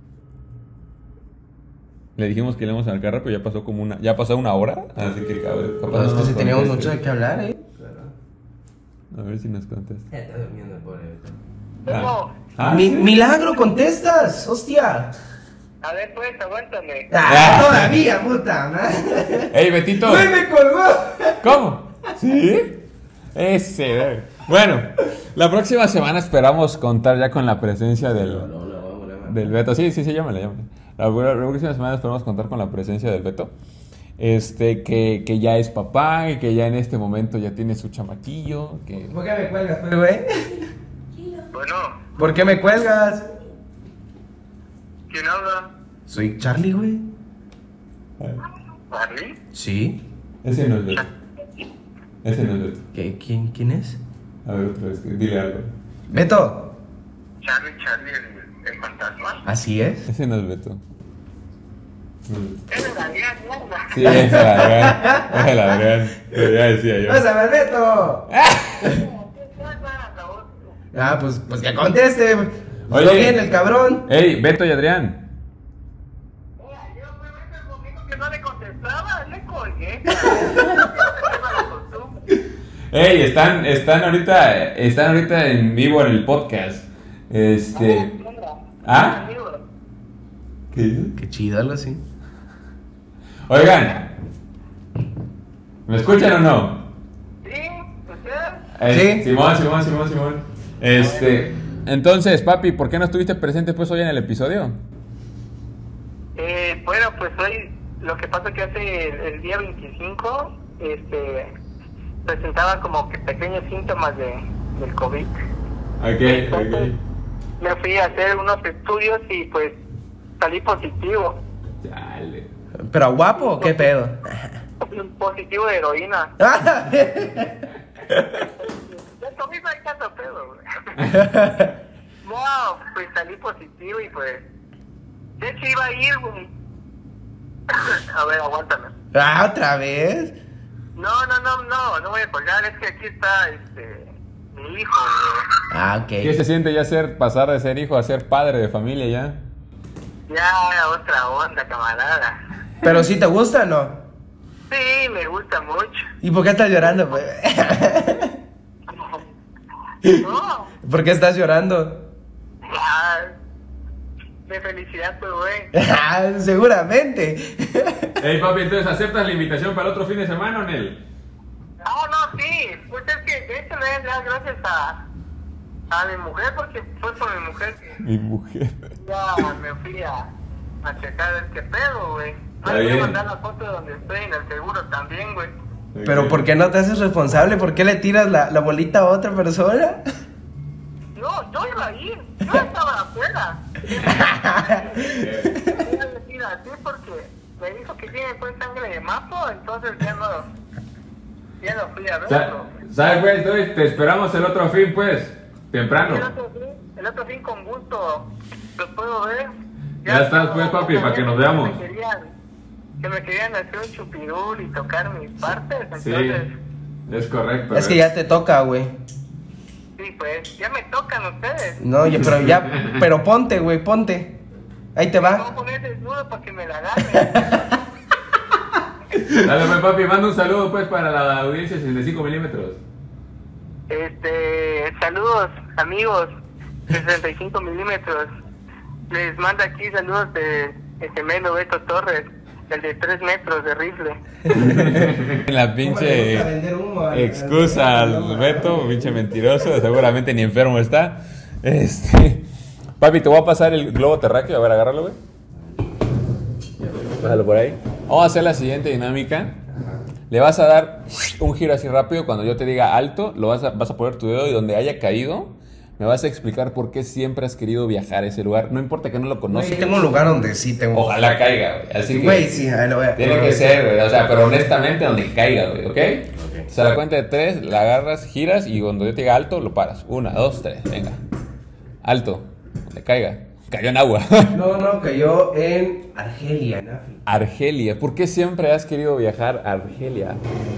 Le dijimos que le íbamos a marcar rápido, ya pasó como una. Ya pasó una hora. Así que cabrón. No, es que si teníamos mucho de qué hablar, eh. A ver si nos contesta. Está durmiendo el pobre. Ah. Ah, Mi- ¿sí? milagro, contestas, hostia. A ver, pues, aguántame. Ah, todavía, puta madre. ¡Ey, Betito! ¡Uy, me colgó! ¿Cómo? ¿Sí? Ese, eh. Bueno, la próxima semana esperamos contar ya con la presencia del, No, no, no, no, no. del Beto. Sí, sí, sí, llámale, llámale. La, la próxima semana esperamos contar con la presencia del Beto. Este, que, que ya es papá y que ya en este momento ya tiene su chamaquillo. Que... ¿Por qué me cuelgas, pues, güey? Bueno, ¿Por qué me cuelgas? ¿quién habla? Soy Charlie, güey. ¿Charlie? Sí. Ese no es Beto. Ese no es Beto. ¿Qué, quién, ¿Quién es? A ver, otra vez, dile algo. Beto. ¿Charlie, Charlie, el, el fantasma? Así es. Ese no es Beto. No es Beto. Es el Adrián, mierda. Sí, es el Adrián. Es el Adrián. Pero ya decía yo. ¡Pásame al Beto! Ah, pues, pues que conteste. Oye. Oye, bien el cabrón. Ey, Beto y Adrián. Yo me meto conmigo que no le contestaba, le colgué. Ey, están, están ahorita, están ahorita en vivo en el podcast. Este. ¿Ah? ¿Qué dices? Qué chido, algo así. Oigan. ¿Me escuchan o no? Sí, usted. Eh, Sí. Simón, Simón, Simón, Simón. Este. Entonces, papi, ¿por qué no estuviste presente pues hoy en el episodio? Eh, bueno, pues hoy lo que pasa que hace el, el día veinticinco, este, presentaba como que pequeños síntomas de, del COVID. Ok, ok. Me fui a hacer unos estudios y pues salí positivo. Chale. ¿Pero guapo o qué pedo? Positivo de heroína. Ah, Ya comí no hay tanto pedo, güey. No, pues salí positivo y pues... De hecho iba a ir, güey. A ver, aguántame. ah, ¿otra vez? No, no, no, no, no voy a colgar, es que aquí está, este... mi hijo, güey. Ah, ok. ¿Qué se siente ya ser, pasar de ser hijo a ser padre de familia ya? Ya, otra onda, camarada. ¿Pero si te gusta o no? Sí, me gusta mucho. ¿Y por qué estás llorando, pues? No, ¿Por qué estás llorando? ya... De felicidad, pues, güey. Ah, seguramente. Ey, papi, entonces, ¿aceptas la invitación para el otro fin de semana o Nel? No, no, sí. Pues es que de hecho le doy las gracias a, a mi mujer porque fue por mi mujer que Mi mujer. ya me fui a, a checar el que pedo, güey. Está Ahí voy a bien. mandar la foto donde estoy en el seguro también, güey. ¿Pero por qué no te haces responsable? ¿Por qué le tiras la, la bolita a otra persona? No, yo iba a ir. Yo estaba afuera. Voy a decir así porque me dijo que tiene pues sangre de mapo, entonces ya no, ya no fui a verlo. ¿Sabes, pues? Entonces, te esperamos el otro fin, pues. Temprano. El otro fin, el otro fin con gusto los puedo ver. Ya estás, pues, papi, para que nos veamos. Que me querían, que me querían hacer un chupirul y tocar mis partes, Sí, entonces, es correcto. Es que ya te toca, güey. sí, pues, ya me tocan ustedes. No, ya, pero ya, pero ponte, güey, ponte. Ahí te Me voy va. a poner desnudo para que me la agarren. Dale, pues, papi, manda un saludo, pues, para la audiencia sesenta y cinco milímetros. Este, saludos, amigos, sesenta y cinco milímetros. Les manda aquí saludos de el gemelo Beto Torres, el de tres metros de rifle. La pinche excusa al Beto, pinche mentiroso, seguramente ni enfermo está. Este, papi, te voy a pasar el globo terráqueo, a ver, agárralo, güey. Pásalo por ahí. Vamos a hacer la siguiente dinámica. Le vas a dar un giro así rápido, cuando yo te diga alto, lo vas a, vas a poner tu dedo y donde haya caído, me vas a explicar por qué siempre has querido viajar a ese lugar. No importa que no lo conozcas. Güey, tengo un lugar donde sí tengo. Ojalá caiga, güey. Así que. Güey, sí, a ver, lo voy a- Tiene lo voy que a- ser, güey. O sea, pero honestamente donde caiga, güey, ¿ok? Ok. O sea, a la cuenta de tres, la agarras, giras y cuando yo te diga alto, lo paras. Una, dos, tres, venga. Alto, donde caiga. Cayó en agua. No, no, cayó en Argelia, en África. Argelia. ¿Por qué siempre has querido viajar a Argelia?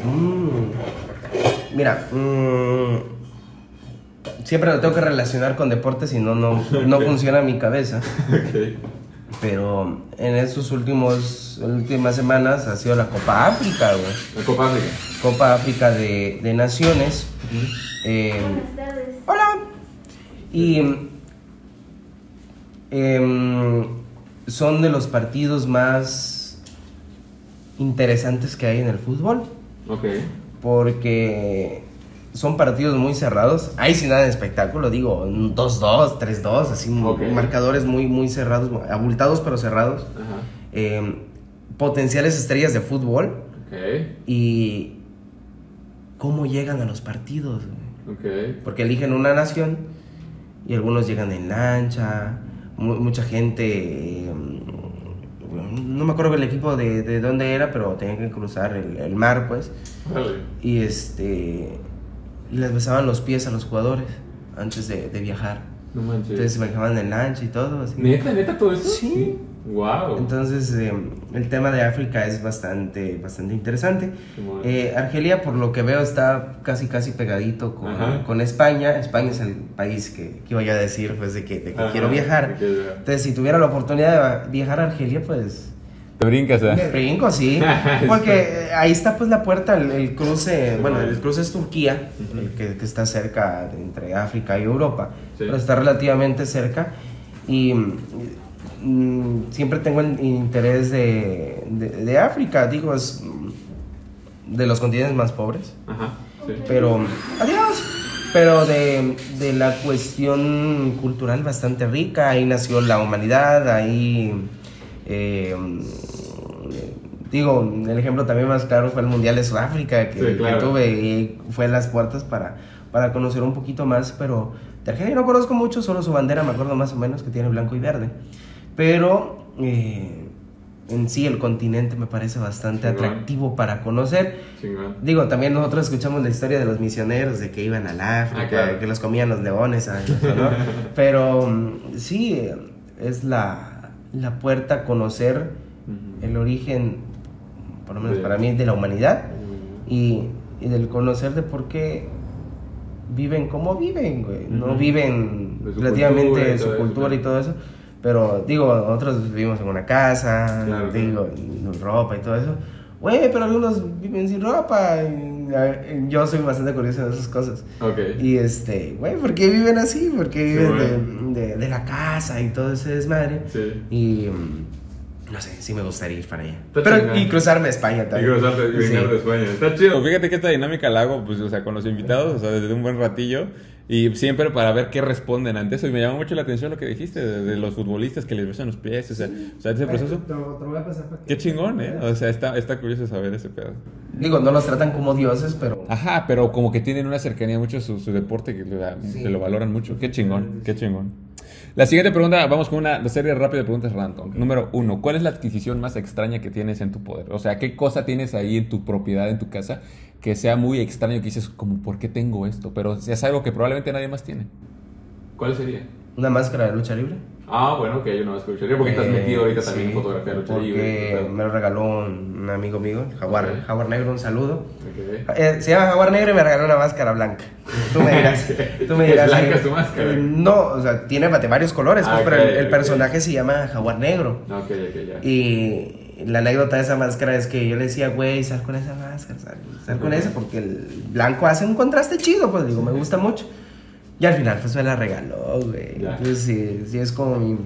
Mm. Mira, mm, siempre lo tengo que relacionar con deportes y no, no, no funciona mi cabeza. Pero en estos últimos últimas semanas ha sido la Copa África, güey. La Copa África. Copa África de, de Naciones. Eh, Buenas tardes. hola. Y em, son de los partidos más interesantes que hay en el fútbol. Ok. Porque son partidos muy cerrados. Ahí sin nada de espectáculo, digo, dos dos, tres dos, así, Ok. marcadores muy, muy cerrados, abultados pero cerrados. Ajá. Eh, potenciales estrellas de fútbol Ok. y cómo llegan a los partidos, güey. Ok. Porque eligen una nación y algunos llegan en lancha, mu- mucha gente, eh, no me acuerdo el equipo de, de dónde era, pero tenían que cruzar el, el mar, pues. Vale. Y este y les besaban los pies a los jugadores antes de, de viajar. No manches. Entonces se manejaban en lancha y todo así. ¿Neta, neta todo eso? Sí. Wow. Entonces eh, el tema de África es bastante bastante interesante. Qué bueno. Eh, Argelia, por lo que veo, está casi casi pegadito con, Ajá. con España. España es el país que, que iba yo a decir, pues, de que, de que Ajá, quiero viajar. de que viajar. Entonces, si tuviera la oportunidad de viajar a Argelia, pues Te brincas, me ¿eh? brinco, sí. Porque eh, ahí está pues la puerta, el, el cruce, bueno, el cruce es Turquía, Ujú. el que, que está cerca de- entre África y Europa, Sí. pero está relativamente cerca y mm, siempre tengo el interés de, de, de África, digo, es mm, de los continentes más pobres, Ajá. Sí. pero, adiós, pero de, de la cuestión cultural bastante rica, ahí nació la humanidad, ahí, eh, digo, el ejemplo también más claro fue el Mundial de Sudáfrica que, Sí, claro. que tuve y fue en las puertas para, para conocer un poquito más, pero de Argelia no conozco mucho, solo su bandera me acuerdo más o menos que tiene blanco y verde, pero eh, en sí el continente me parece bastante Chingón. atractivo para conocer. Chingón. Digo, también nosotros escuchamos la historia de los misioneros, de que iban al África, Ah, claro. que los comían los leones, ¿sabes? Eso, ¿no? Pero mm, sí, eh, es la, la puerta a conocer Ujú. el origen, por lo menos Sí. para mí, de la humanidad Ujú. y, y del conocer de por qué viven como viven, güey. No Ujú. viven De su relativamente cultura y su todo eso, cultura y claro. todo eso. Pero digo, nosotros vivimos en una casa, Claro, digo, en ropa y todo eso. Güey, pero algunos viven sin ropa. y, eh, yo soy bastante curioso de esas cosas. Ok. Y este, güey, ¿por qué viven así? ¿Por qué Sí, viven bueno. de, de, de la casa y todo ese desmadre? Sí. Y mm, no sé, sí me gustaría ir para allá. Está Pero, chingón. y cruzarme a España Y también. cruzarte y venir Sí. de España. Está chido. Fíjate que esta dinámica la hago, pues, o sea, con los invitados, o sea, desde un buen ratillo. Y siempre para ver qué responden ante eso. Y me llamó mucho la atención lo que dijiste de, de los futbolistas que les besan los pies. O sea, o sea ese proceso. Te lo, te lo voy a pasar para que- Qué chingón, ¿eh? O sea, está, está curioso saber ese pedo. Digo, no los tratan como dioses, pero... Ajá, pero como que tienen una cercanía mucho a su, su deporte que, lo- Sí. que lo valoran mucho. Qué chingón, qué chingón. La siguiente pregunta, vamos con una serie rápida de preguntas random. Número uno, ¿cuál es la adquisición más extraña que tienes en tu poder? O sea, ¿qué cosa tienes ahí en tu propiedad, en tu casa, que sea muy extraño, que dices, como, ¿por qué tengo esto? Pero es algo que probablemente nadie más tiene. ¿Cuál sería? ¿Una máscara de lucha libre? Ah, bueno, que hay una más que lucha libre, porque estás Eh, metido ahorita sí, también en fotografía de lucha porque libre. me lo regaló un, un amigo mío, el Jaguar, Ok. Jaguar Negro, un saludo. Ok. Eh, se llama Jaguar Negro y me regaló una máscara blanca. Tú me dirás. Tú me ¿Es dirás. blanca eh, su máscara? eh, no, o sea, tiene de varios colores, pues, Ah, pero el, el ok, personaje se llama Jaguar Negro. Ok, ok, ya. Y la anécdota de esa máscara es que yo le decía, güey, sal con esa máscara, sal, sal con esa, porque el blanco hace un contraste chido, pues digo, me gusta mucho. Y al final, pues me la regaló, güey. Ya. Entonces, sí, sí es como mi...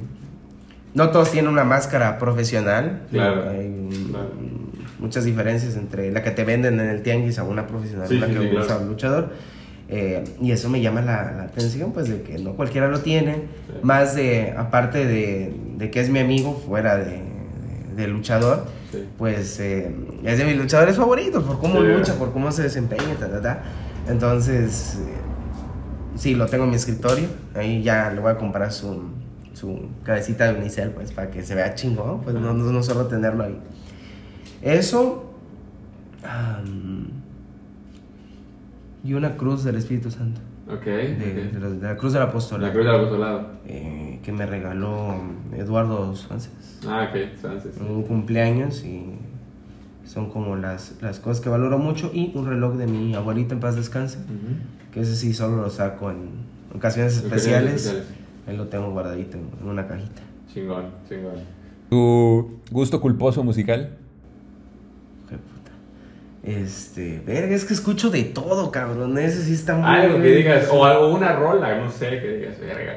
No todos tienen una máscara profesional. Claro, Digo, hay claro. muchas diferencias entre la que te venden en el tianguis a una profesional, Sí, una sí, que sí, usa claro. un luchador. Eh, y eso me llama la, la atención, pues de que no cualquiera lo tiene. Sí. Más de, aparte de, de que es mi amigo fuera de, de, de luchador, Sí. pues eh, es de mis luchadores favoritos, por cómo Sí. lucha, por cómo se desempeña, ta, ta, ta. Entonces, Sí, lo tengo en mi escritorio. Ahí ya le voy a comprar su, su cabecita de unicel, pues, para que se vea chingón. Pues no, no, no solo tenerlo ahí. Eso. Um, y una cruz del Espíritu Santo. Ok. De, okay. de, la, de la cruz del apostolado. La cruz del apostolado. Eh, que me regaló Eduardo Suárez. Ah, ok. Suárez. Un cumpleaños y son como las, las cosas que valoro mucho. Y un reloj de mi abuelita en paz descanse. Uh-huh. Que ese sí solo lo saco en ocasiones especiales. especiales. Ahí lo tengo guardadito en una cajita. Chingón, chingón. ¿Tu gusto culposo musical? Este, verga, es que escucho de todo, cabrón. Ese sí está muy. Algo que digas, o algo, una rola, no sé, que digas, verga.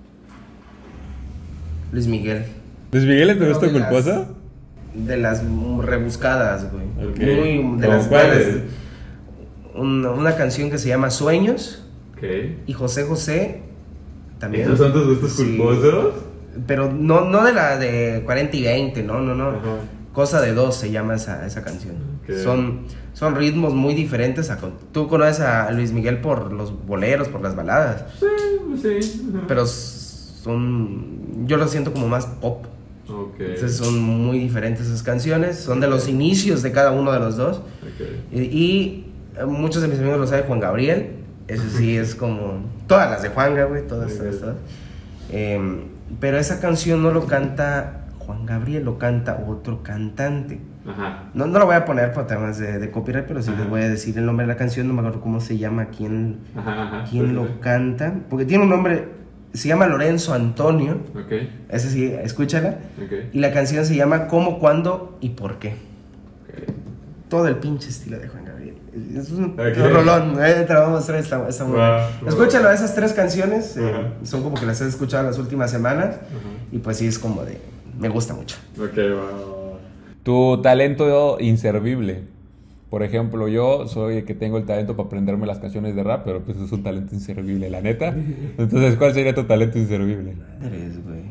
Luis Miguel. ¿Luis Miguel es tu gusto culposo? De las rebuscadas, güey. Okay. Muy de las cuales. Una, una canción que se llama Sueños. Okay. Y José José también. ¿Esos son tus gustos sí. culposos? Pero no, no de la de cuarenta y veinte, no, no, no. Uh-huh. Cosa de dos se llama esa, esa canción. Okay. Son, son ritmos muy diferentes. A, tú conoces a Luis Miguel por los boleros, por las baladas. Sí, sí. Uh-huh. Pero son. Yo lo siento como más pop. Okay. Entonces son muy diferentes esas canciones. Son de los inicios de cada uno de los dos. Okay. Y, y muchos de mis amigos lo saben, Juan Gabriel. Ese sí es como. Todas las de Juanga, güey. Todas, todas, todas. Eh, pero esa canción no lo canta Juan Gabriel, lo canta otro cantante. Ajá. No, no lo voy a poner por temas de, de copyright, pero sí ajá. les voy a decir el nombre de la canción. No me acuerdo cómo se llama, quién, ajá, ajá. quién sí, lo sí. canta. Porque tiene un nombre, se llama Lorenzo Antonio. Ok. Ese sí, escúchala. Okay. Y la canción se llama ¿Cómo, cuándo y por qué? Okay. Todo el pinche estilo de Juan Gabriel. Es un okay. rolón, eh, te lo vamos a mostrar, está, está muy wow, bien. wow. Escúchalo, esas tres canciones eh, uh-huh. son como que las he escuchado las últimas semanas. Uh-huh. Y pues sí, es como de, me gusta mucho. Ok, wow. Tu talento inservible. Por ejemplo, yo soy el que tengo el talento para aprenderme las canciones de rap, pero pues es un talento inservible, la neta. Entonces, ¿cuál sería tu talento inservible? Madres, güey.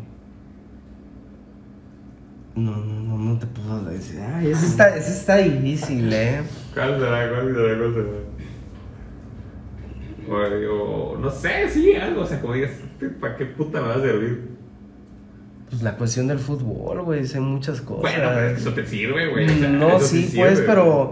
No, no, no, no te puedo decir. Ay, ese está, ese está difícil, eh. ¿Cuál será? ¿Cuál será? ¿Cuál será? O, o no sé, sí, algo, o sea, como digas, ¿para qué puta me va a servir? Pues la cuestión del fútbol, güey, hay muchas cosas. Bueno, pero eso te sirve, güey. O sea, no, eso sí, sí pues, sirve, pero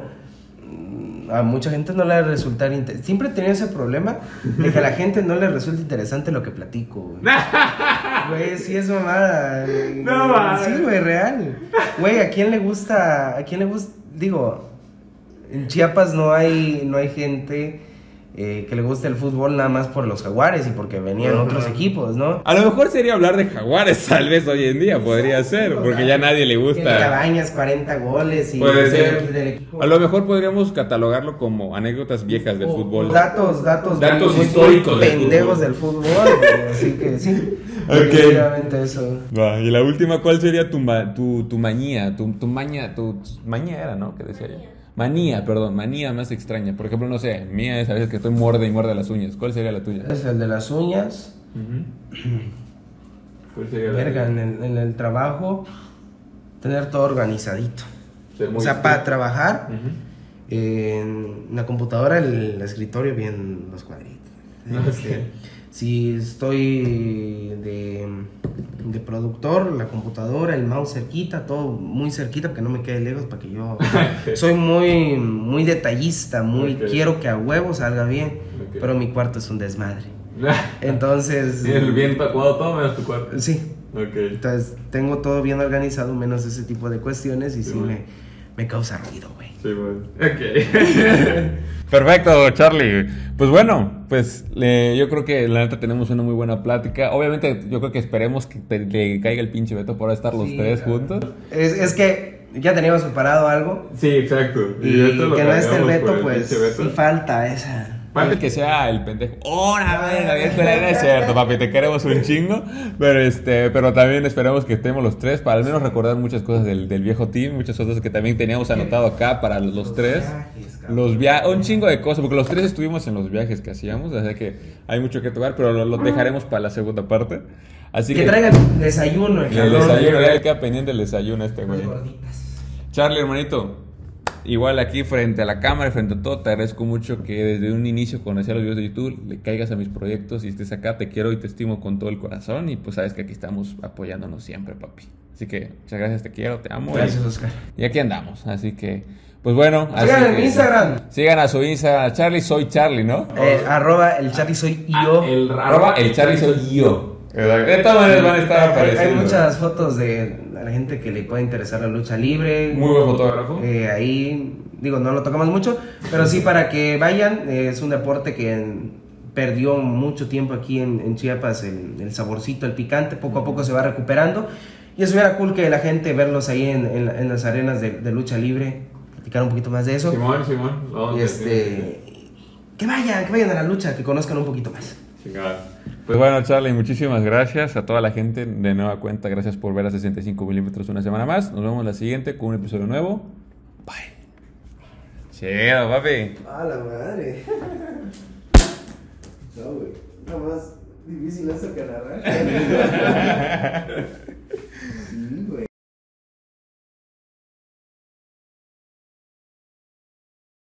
a mucha gente no le resulta interesante. Siempre he tenido ese problema de que a la gente no le resulta interesante lo que platico, güey. Güey, sí es mamada. No, mames. Sí, güey, real. Güey, ¿a quién le gusta? ¿A quién le gusta? Digo, en Chiapas no hay, no hay gente eh, que le guste el fútbol nada más por los Jaguares y porque venían uh-huh. otros equipos, ¿no? A lo mejor sería hablar de Jaguares, tal vez hoy en día podría ser, porque ya nadie le gusta. Cabañas, cuarenta goles y puede ser. Del equipo. A lo mejor podríamos catalogarlo como anécdotas viejas del o, fútbol. Datos, datos, datos muy históricos del pendejos fútbol. del fútbol, así que sí. Okay. Eso. Va, y la última, ¿cuál sería tu ma, tu, tu manía? Tu, tu maña, tu, tu maña era, ¿no? ¿Qué decía yo? Manía, perdón, manía más extraña. Por ejemplo, no sé, mía es a veces que estoy muerde y muerde las uñas. ¿Cuál sería la tuya? Es el de las uñas. Uh-huh. ¿Cuál sería la Verga, tuya? en el, en el trabajo, tener todo organizadito. Ser muy o sea, para trabajar, uh-huh. en la computadora, el, el escritorio, bien los cuadritos. Okay. Este, si estoy de, de productor, la computadora, el mouse cerquita, todo muy cerquita, porque no me quede lejos, para que yo... Okay. Soy muy, muy detallista, muy Okay. quiero que a huevo salga bien, Okay. pero mi cuarto es un desmadre. Entonces... Tienes bien tatuado todo menos tu cuarto. Sí. Okay. Entonces tengo todo bien organizado, menos ese tipo de cuestiones, y sí, sí me, me causa ruido, güey. Sí, bueno. Ok. Perfecto, Charlie. Pues bueno, pues eh, yo creo que la neta tenemos una muy buena plática. Obviamente, yo creo que esperemos que te que caiga el pinche Beto para estar los Sí, tres claro. juntos. Es, es que ya teníamos preparado algo, Sí, exacto. y, que no esté el Beto, pues sí falta esa... Falta que sea el pendejo. ¡Hora, venga! No es cierto, papi, te queremos un chingo. Pero este, pero también esperamos que estemos los tres para al menos recordar muchas cosas del, del viejo team, muchas cosas que también teníamos anotado acá para los, los tres. Viajes, cabrón. Los viajes, un chingo de cosas, porque los tres estuvimos en los viajes que hacíamos, así que hay mucho que tocar, pero lo, lo dejaremos para la segunda parte. Así Que que, traigan desayuno, el el cabrón. desayuno, ya le queda pendiente el desayuno a este güey. Unas gorditas. Charlie, hermanito, igual aquí frente a la cámara, frente a todo, te agradezco mucho que desde un inicio cuando hacía los videos de YouTube le caigas a mis proyectos y estés acá. Te quiero y te estimo con todo el corazón y pues sabes que aquí estamos apoyándonos siempre, papi. Así que muchas gracias, te quiero, te amo. Gracias, y, Oscar. Y aquí andamos, así que, pues bueno. Sigan en que, mi Instagram. Sigan a su Instagram, Charlie Soy Charlie, ¿no? Eh, arroba el Charlie soy yo. El, arroba el Charlie Soy yo. De todas maneras van a estar Hay, apareciendo. hay muchas fotos de la gente que le puede interesar la lucha libre. Muy buen fotógrafo. Eh, ahí, digo, no lo tocamos mucho, pero sí para que vayan. Eh, es un deporte que en, perdió mucho tiempo aquí en, en Chiapas, el, el saborcito, el picante, poco a poco se va recuperando. Y eso era cool que la gente verlos ahí en, en, en las arenas de, de lucha libre, platicar un poquito más de eso. Simón, Simón. Y este, que vayan, que vayan a la lucha, que conozcan un poquito más. Pues bueno, Charlie, muchísimas gracias a toda la gente. De nueva cuenta, gracias por ver a sesenta y cinco milímetros una semana más. Nos vemos la siguiente con un episodio nuevo. Bye. Chido, papi. A la madre. No, güey. Nada más difícil eso que narrar.